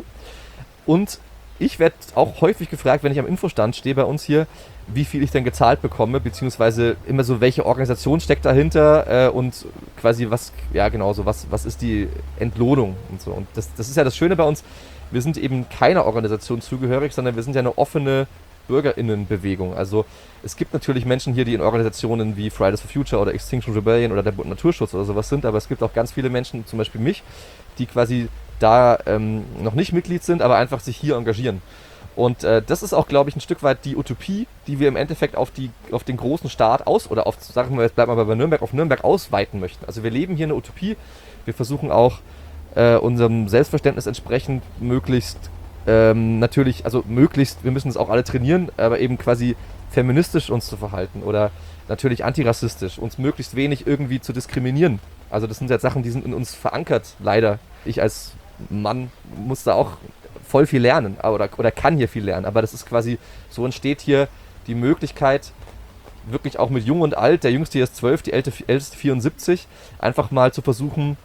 Und ich werde auch häufig gefragt, wenn ich am Infostand stehe bei uns hier, wie viel ich denn gezahlt bekomme, beziehungsweise immer so, welche Organisation steckt dahinter äh, und quasi was, ja genau so, was, was ist die Entlohnung und so. Und das, das ist ja das Schöne bei uns, wir sind eben keiner Organisation zugehörig, sondern wir sind ja eine offene BürgerInnenbewegung. Also es gibt natürlich Menschen hier, die in Organisationen wie Fridays for Future oder Extinction Rebellion oder der Bund Naturschutz oder sowas sind, aber es gibt auch ganz viele Menschen, zum Beispiel mich, die quasi da ähm, noch nicht Mitglied sind, aber einfach sich hier engagieren. Und äh, das ist auch, glaube ich, ein Stück weit die Utopie, die wir im Endeffekt auf, die, auf den großen Staat aus, oder auf, sagen wir jetzt bleiben wir bei Nürnberg, auf Nürnberg ausweiten möchten. Also wir leben hier eine Utopie, wir versuchen auch äh, unserem Selbstverständnis entsprechend möglichst Ähm, natürlich, also möglichst, wir müssen das auch alle trainieren, aber eben quasi feministisch uns zu verhalten oder natürlich antirassistisch, uns möglichst wenig irgendwie zu diskriminieren. Also das sind jetzt Sachen, die sind in uns verankert, leider. Ich als Mann muss da auch voll viel lernen oder, oder kann hier viel lernen, aber das ist quasi, so entsteht hier die Möglichkeit, wirklich auch mit Jung und Alt, der Jüngste hier ist zwölf, die Älteste vierundsiebzig, einfach mal zu versuchen,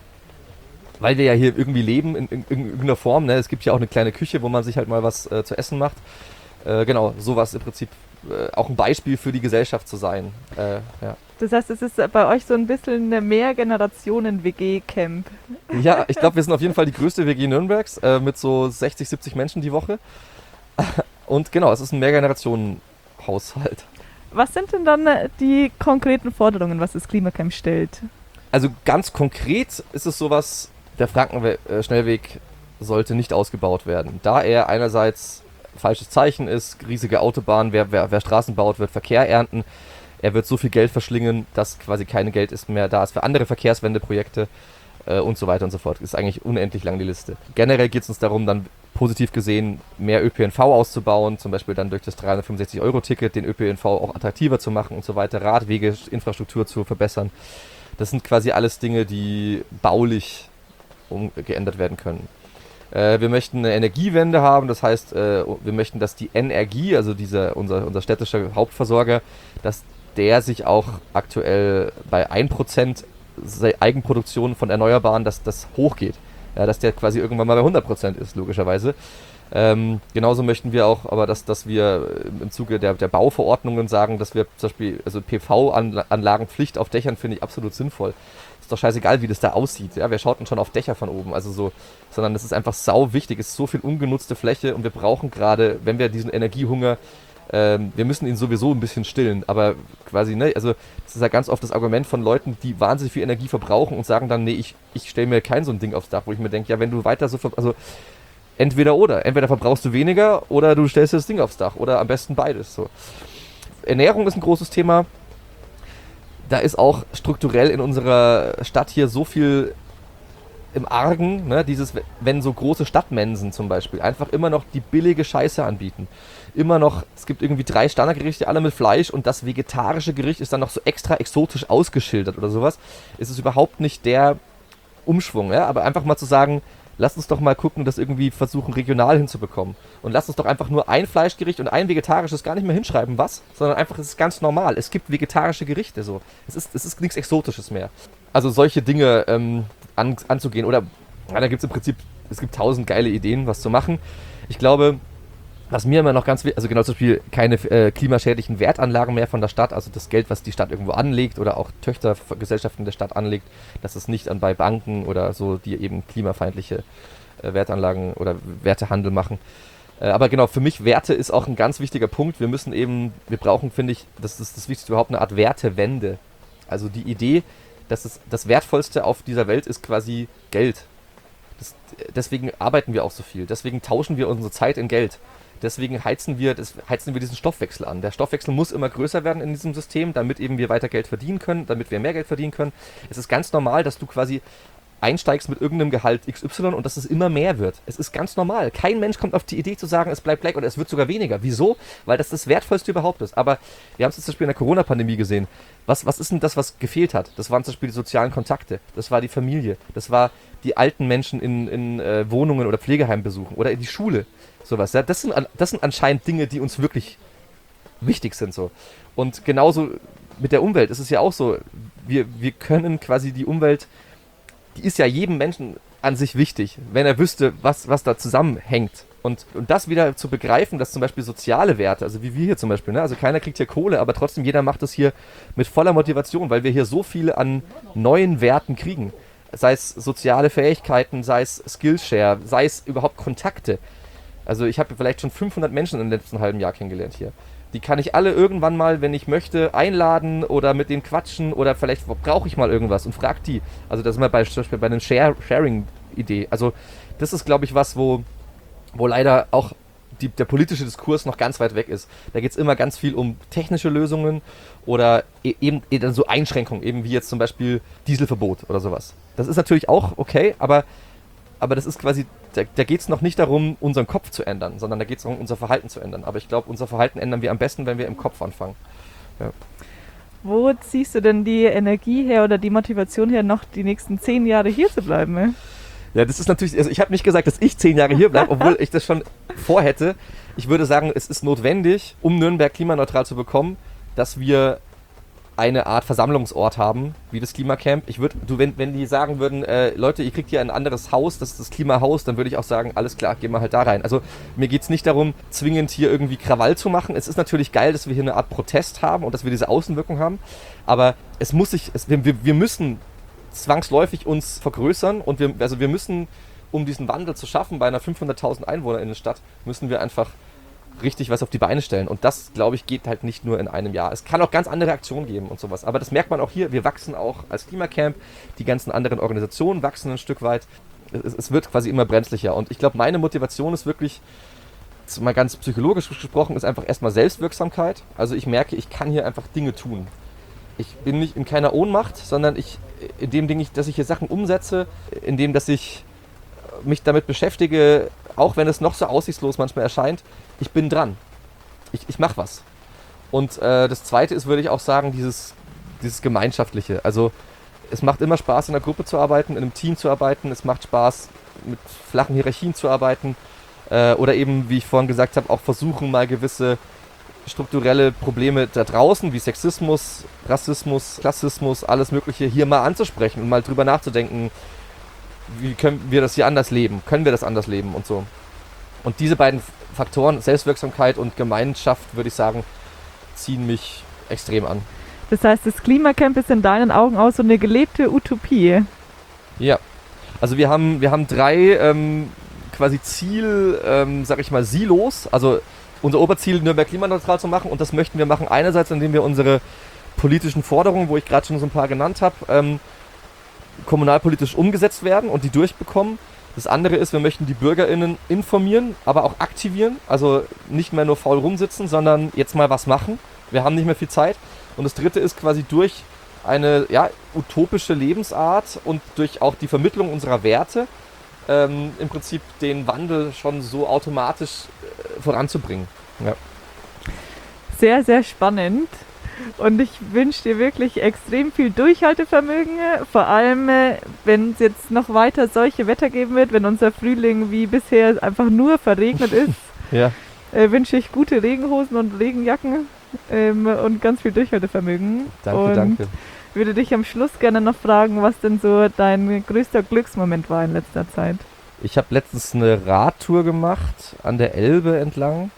weil wir ja hier irgendwie leben in, in, in irgendeiner Form, ne? Es gibt ja auch eine kleine Küche, wo man sich halt mal was äh, zu essen macht. Äh, genau, sowas im Prinzip äh, auch ein Beispiel für die Gesellschaft zu sein. Äh, ja. Das heißt, es ist bei euch so ein bisschen ein Mehrgenerationen-W G-Camp. Ja, ich glaube, wir sind auf jeden Fall die größte W G Nürnbergs äh, mit so sechzig, siebzig Menschen die Woche. Und genau, es ist ein Mehrgenerationen-Haushalt. Was sind denn dann die konkreten Forderungen, was das Klimacamp stellt? Also ganz konkret ist es sowas, der Frankenschnellweg sollte nicht ausgebaut werden, da er einerseits falsches Zeichen ist. Riesige Autobahnen, wer, wer, wer Straßen baut, wird Verkehr ernten. Er wird so viel Geld verschlingen, dass quasi kein Geld ist mehr da ist für andere Verkehrswendeprojekte äh, und so weiter und so fort. Ist eigentlich unendlich lang die Liste. Generell geht es uns darum, dann positiv gesehen mehr Ö P N V auszubauen, zum Beispiel dann durch das dreihundertfünfundsechzig Euro Ticket den Ö P N V auch attraktiver zu machen und so weiter, Radwege, Infrastruktur zu verbessern. Das sind quasi alles Dinge, die baulich umgeändert werden können. Äh, wir möchten eine Energiewende haben, das heißt, äh, wir möchten, dass die N R G, also dieser, unser, unser städtischer Hauptversorger, dass der sich auch aktuell bei ein Prozent Eigenproduktion von Erneuerbaren, dass das hochgeht. Ja, dass der quasi irgendwann mal bei hundert Prozent ist, logischerweise. Ähm, genauso möchten wir auch, aber dass, dass wir im Zuge der, der Bauverordnungen sagen, dass wir zum Beispiel, also P V-Anlagenpflicht auf Dächern finde ich absolut sinnvoll. Ist doch scheißegal, wie das da aussieht. Ja, wer schaut denn schon auf Dächer von oben? Also so, sondern es ist einfach sau wichtig, es ist so viel ungenutzte Fläche und wir brauchen gerade, wenn wir diesen Energiehunger, ähm, wir müssen ihn sowieso ein bisschen stillen, aber quasi, ne, also das ist ja ganz oft das Argument von Leuten, die wahnsinnig viel Energie verbrauchen und sagen dann, nee, ich, ich stelle mir kein so ein Ding aufs Dach, wo ich mir denke, ja, wenn du weiter so, ver- also entweder oder, entweder verbrauchst du weniger oder du stellst dir das Ding aufs Dach oder am besten beides, so. Ernährung ist ein großes Thema. Da ist auch strukturell in unserer Stadt hier so viel im Argen, ne, dieses, wenn so große Stadtmensen zum Beispiel einfach immer noch die billige Scheiße anbieten. Immer noch, es gibt irgendwie drei Standardgerichte, alle mit Fleisch und das vegetarische Gericht ist dann noch so extra exotisch ausgeschildert oder sowas. Es ist überhaupt nicht der Umschwung, ja, aber einfach mal zu sagen, lasst uns doch mal gucken, das irgendwie versuchen regional hinzubekommen. Und lasst uns doch einfach nur ein Fleischgericht und ein vegetarisches gar nicht mehr hinschreiben, was, sondern einfach, es ist ganz normal. Es gibt vegetarische Gerichte so. Es ist, es ist nichts Exotisches mehr. Also solche Dinge ähm, an, anzugehen oder, ja, da gibt es im Prinzip, es gibt tausend geile Ideen, was zu machen. Ich glaube, was mir immer noch ganz wichtig, also genau zum Beispiel keine äh, klimaschädlichen Wertanlagen mehr von der Stadt, also das Geld, was die Stadt irgendwo anlegt oder auch Töchtergesellschaften der Stadt anlegt, dass es nicht an bei Banken oder so, die eben klimafeindliche äh, Wertanlagen oder Wertehandel machen. Äh, aber genau, für mich Werte ist auch ein ganz wichtiger Punkt. Wir müssen eben, wir brauchen, finde ich, das ist das Wichtigste überhaupt, eine Art Wertewende. Also die Idee, dass es das Wertvollste auf dieser Welt ist quasi Geld. Das, deswegen arbeiten wir auch so viel. Deswegen tauschen wir unsere Zeit in Geld. Deswegen heizen wir, das, heizen wir diesen Stoffwechsel an. Der Stoffwechsel muss immer größer werden in diesem System, damit eben wir weiter Geld verdienen können, damit wir mehr Geld verdienen können. Es ist ganz normal, dass du quasi einsteigst mit irgendeinem Gehalt X Y und dass es immer mehr wird. Es ist ganz normal. Kein Mensch kommt auf die Idee zu sagen, es bleibt gleich oder es wird sogar weniger. Wieso? Weil das das Wertvollste überhaupt ist. Aber wir haben es jetzt zum Beispiel in der Corona-Pandemie gesehen. Was, was ist denn das, was gefehlt hat? Das waren zum Beispiel die sozialen Kontakte. Das war die Familie. Das war die alten Menschen in, in äh, Wohnungen oder Pflegeheimen besuchen oder in die Schule. Sowas. Ja? Das sind, das sind anscheinend Dinge, die uns wirklich wichtig sind. So. Und genauso mit der Umwelt ist es ja auch so. Wir, wir können quasi die Umwelt, die ist ja jedem Menschen an sich wichtig, wenn er wüsste, was, was da zusammenhängt. Und, und das wieder zu begreifen, dass zum Beispiel soziale Werte, also wie wir hier zum Beispiel, ne? Also keiner kriegt hier Kohle, aber trotzdem jeder macht das hier mit voller Motivation, weil wir hier so viele an neuen Werten kriegen. Sei es soziale Fähigkeiten, sei es Skillshare, sei es überhaupt Kontakte. Also ich habe vielleicht schon fünfhundert Menschen im letzten halben Jahr kennengelernt hier. Die kann ich alle irgendwann mal, wenn ich möchte, einladen oder mit denen quatschen oder vielleicht brauche ich mal irgendwas und frag die. Also das sind wir bei, zum Beispiel bei einer Share- Sharing-Idee. Also das ist, glaube ich, was, wo, wo leider auch die, der politische Diskurs noch ganz weit weg ist. Da geht es immer ganz viel um technische Lösungen oder e- eben, eben so Einschränkungen, eben wie jetzt zum Beispiel Dieselverbot oder sowas. Das ist natürlich auch okay, aber Aber das ist quasi, da, da geht es noch nicht darum, unseren Kopf zu ändern, sondern da geht es darum, unser Verhalten zu ändern. Aber ich glaube, unser Verhalten ändern wir am besten, wenn wir im Kopf anfangen. Ja. Wo ziehst du denn die Energie her oder die Motivation her, noch die nächsten zehn Jahre hier zu bleiben? Ey? Ja, das ist natürlich, also ich habe nicht gesagt, dass ich zehn Jahre hier bleibe, obwohl ich das schon vorhätte. Ich würde sagen, es ist notwendig, um Nürnberg klimaneutral zu bekommen, dass wir eine Art Versammlungsort haben, wie das Klimacamp. Ich würde, du, wenn, wenn die sagen würden, äh, Leute, ihr kriegt hier ein anderes Haus, das ist das Klimahaus, dann würde ich auch sagen, alles klar, gehen wir halt da rein. Also mir geht es nicht darum, zwingend hier irgendwie Krawall zu machen. Es ist natürlich geil, dass wir hier eine Art Protest haben und dass wir diese Außenwirkung haben, aber es muss sich, es, wir, wir müssen zwangsläufig uns vergrößern und wir, also wir müssen, um diesen Wandel zu schaffen, bei einer fünfhunderttausend Einwohner in der Stadt, müssen wir einfach richtig was auf die Beine stellen. Und das, glaube ich, geht halt nicht nur in einem Jahr. Es kann auch ganz andere Aktionen geben und sowas. Aber das merkt man auch hier. Wir wachsen auch als Klimacamp. Die ganzen anderen Organisationen wachsen ein Stück weit. Es, es wird quasi immer brenzlicher. Und ich glaube, meine Motivation ist wirklich, jetzt mal ganz psychologisch gesprochen, ist einfach erstmal Selbstwirksamkeit. Also ich merke, ich kann hier einfach Dinge tun. Ich bin nicht in keiner Ohnmacht, sondern ich, in dem Ding, dass ich hier Sachen umsetze, in dem, dass ich mich damit beschäftige, auch wenn es noch so aussichtslos manchmal erscheint, ich bin dran. Ich, ich mache was. Und äh, das Zweite ist, würde ich auch sagen, dieses, dieses Gemeinschaftliche. Also es macht immer Spaß, in einer Gruppe zu arbeiten, in einem Team zu arbeiten. Es macht Spaß, mit flachen Hierarchien zu arbeiten. Äh, oder eben, wie ich vorhin gesagt habe, auch versuchen, mal gewisse strukturelle Probleme da draußen, wie Sexismus, Rassismus, Klassismus, alles Mögliche, hier mal anzusprechen und mal drüber nachzudenken, wie können wir das hier anders leben? Können wir das anders leben und so. Und diese beiden Faktoren, Selbstwirksamkeit und Gemeinschaft, würde ich sagen, ziehen mich extrem an. Das heißt, das Klimacamp ist in deinen Augen auch so eine gelebte Utopie? Ja, also wir haben, wir haben drei ähm, quasi Ziel, ähm, sag ich mal, Silos, also unser Oberziel, Nürnberg klimaneutral zu machen, und das möchten wir machen einerseits, indem wir unsere politischen Forderungen, wo ich gerade schon so ein paar genannt habe, ähm, kommunalpolitisch umgesetzt werden und die durchbekommen. Das andere ist, wir möchten die BürgerInnen informieren, aber auch aktivieren, also nicht mehr nur faul rumsitzen, sondern jetzt mal was machen. Wir haben nicht mehr viel Zeit. Und das dritte ist quasi durch eine ja, utopische Lebensart und durch auch die Vermittlung unserer Werte ähm, im Prinzip den Wandel schon so automatisch äh, voranzubringen. Ja. Sehr, sehr spannend. Und ich wünsche dir wirklich extrem viel Durchhaltevermögen, vor allem äh, wenn es jetzt noch weiter solche Wetter geben wird, wenn unser Frühling wie bisher einfach nur verregnet ist, Ja. äh, wünsche ich gute Regenhosen und Regenjacken ähm, und ganz viel Durchhaltevermögen. Danke, und danke. würde dich am Schluss gerne noch fragen, was denn so dein größter Glücksmoment war in letzter Zeit. Ich habe letztens eine Radtour gemacht an der Elbe entlang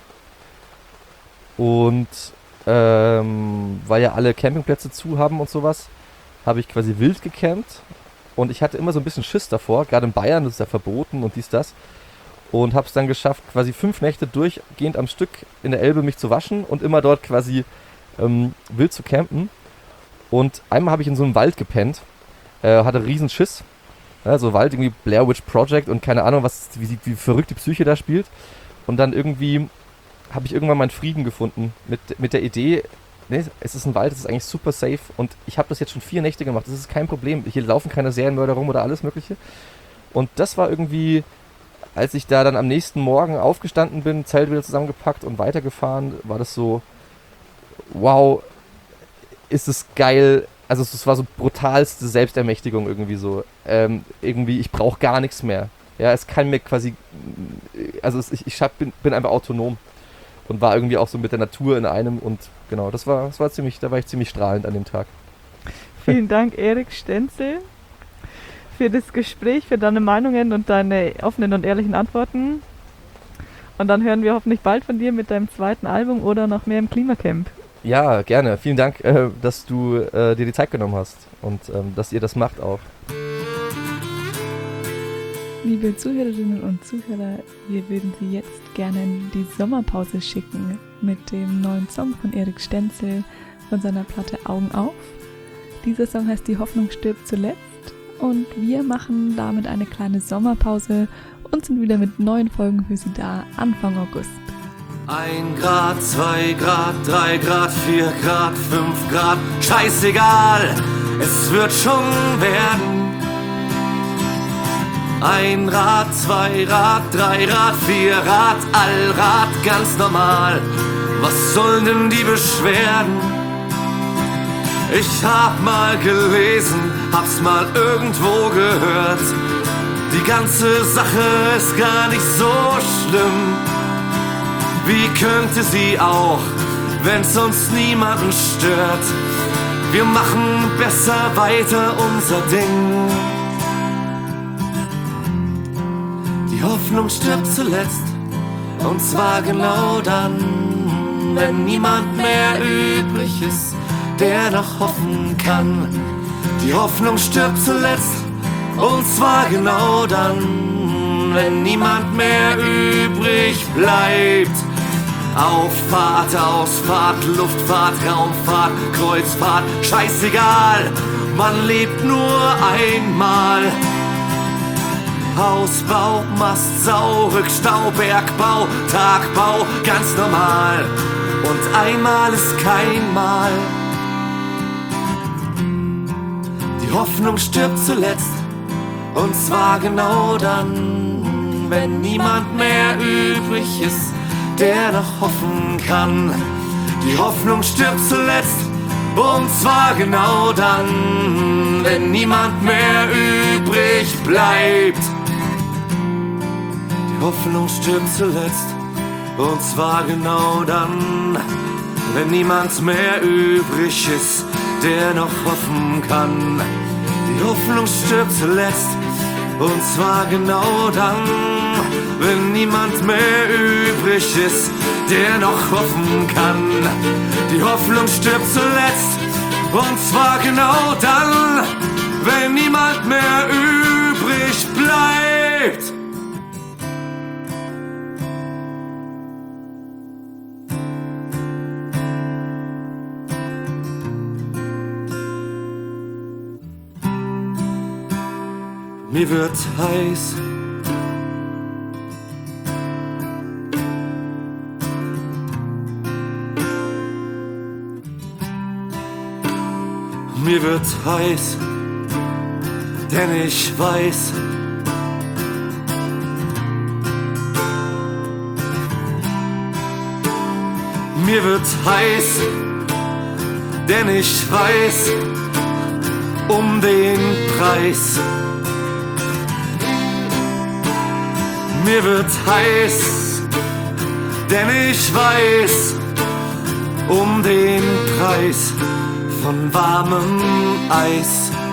und ähm, weil ja alle Campingplätze zu haben und sowas, habe ich quasi wild gecampt und ich hatte immer so ein bisschen Schiss davor, gerade in Bayern, das ist ja verboten und dies, das, und habe es dann geschafft, quasi fünf Nächte durchgehend am Stück in der Elbe mich zu waschen und immer dort quasi ähm, wild zu campen. Und einmal habe ich in so einem Wald gepennt, äh, hatte riesen Schiss, ja, so Wald, irgendwie Blair Witch Project und keine Ahnung, was, wie, wie verrückt die Psyche da spielt. Und dann irgendwie habe ich irgendwann meinen Frieden gefunden mit, mit der Idee, nee, es ist ein Wald, es ist eigentlich super safe und ich habe das jetzt schon vier Nächte gemacht, das ist kein Problem, hier laufen keine Serienmörder rum oder alles mögliche. Und das war irgendwie, als ich da dann am nächsten Morgen aufgestanden bin, Zelt wieder zusammengepackt und weitergefahren, war das so, wow, ist es geil, also es war so brutalste Selbstermächtigung irgendwie so, ähm, irgendwie, ich brauche gar nichts mehr. Ja, es kann mir quasi, also es, ich, ich bin, bin einfach autonom. Und war irgendwie auch so mit der Natur in einem und genau, das war, das war ziemlich, da war ich ziemlich strahlend an dem Tag. Vielen Dank, Erik Stenzel, für das Gespräch, für deine Meinungen und deine offenen und ehrlichen Antworten. Und dann hören wir hoffentlich bald von dir mit deinem zweiten Album oder noch mehr im Klimacamp. Ja, gerne. Vielen Dank, äh, dass du äh, dir die Zeit genommen hast und ähm, dass ihr das macht auch. Liebe Zuhörerinnen und Zuhörer, wir würden Sie jetzt gerne in die Sommerpause schicken mit dem neuen Song von Erik Stenzel von seiner Platte Augen auf. Dieser Song heißt Die Hoffnung stirbt zuletzt und wir machen damit eine kleine Sommerpause und sind wieder mit neuen Folgen für Sie da Anfang August. Ein Grad, zwei Grad, drei Grad, vier Grad, fünf Grad, scheißegal, es wird schon werden. Ein Rad, zwei Rad, drei Rad, vier Rad, Allrad, ganz normal. Was sollen denn die Beschwerden? Ich hab mal gelesen, hab's mal irgendwo gehört. Die ganze Sache ist gar nicht so schlimm. Wie könnte sie auch, wenn's uns niemanden stört? Wir machen besser weiter unser Ding. Die Hoffnung stirbt zuletzt, und zwar genau dann, wenn niemand mehr übrig ist, der noch hoffen kann. Die Hoffnung stirbt zuletzt, und zwar genau dann, wenn niemand mehr übrig bleibt. Auffahrt, Ausfahrt, Luftfahrt, Raumfahrt, Kreuzfahrt, scheißegal, man lebt nur einmal. Hausbau, Mastsau, Rückstau, Bergbau, Tagbau, ganz normal. Und einmal ist kein Mal. Die Hoffnung stirbt zuletzt, und zwar genau dann, wenn niemand mehr übrig ist, der noch hoffen kann. Die Hoffnung stirbt zuletzt, und zwar genau dann, wenn niemand mehr übrig bleibt. Die Hoffnung stirbt zuletzt, und zwar genau dann, wenn niemand mehr übrig ist, der noch hoffen kann. Die Hoffnung stirbt zuletzt, und zwar genau dann, wenn niemand mehr übrig ist, der noch hoffen kann. Die Hoffnung stirbt zuletzt, und zwar genau dann, wenn niemand mehr übrig bleibt. Mir wird heiß. Mir wird heiß, denn ich weiß, mir wird heiß, denn ich weiß um den Preis. Mir wird heiß, denn ich weiß um den Preis von warmem Eis.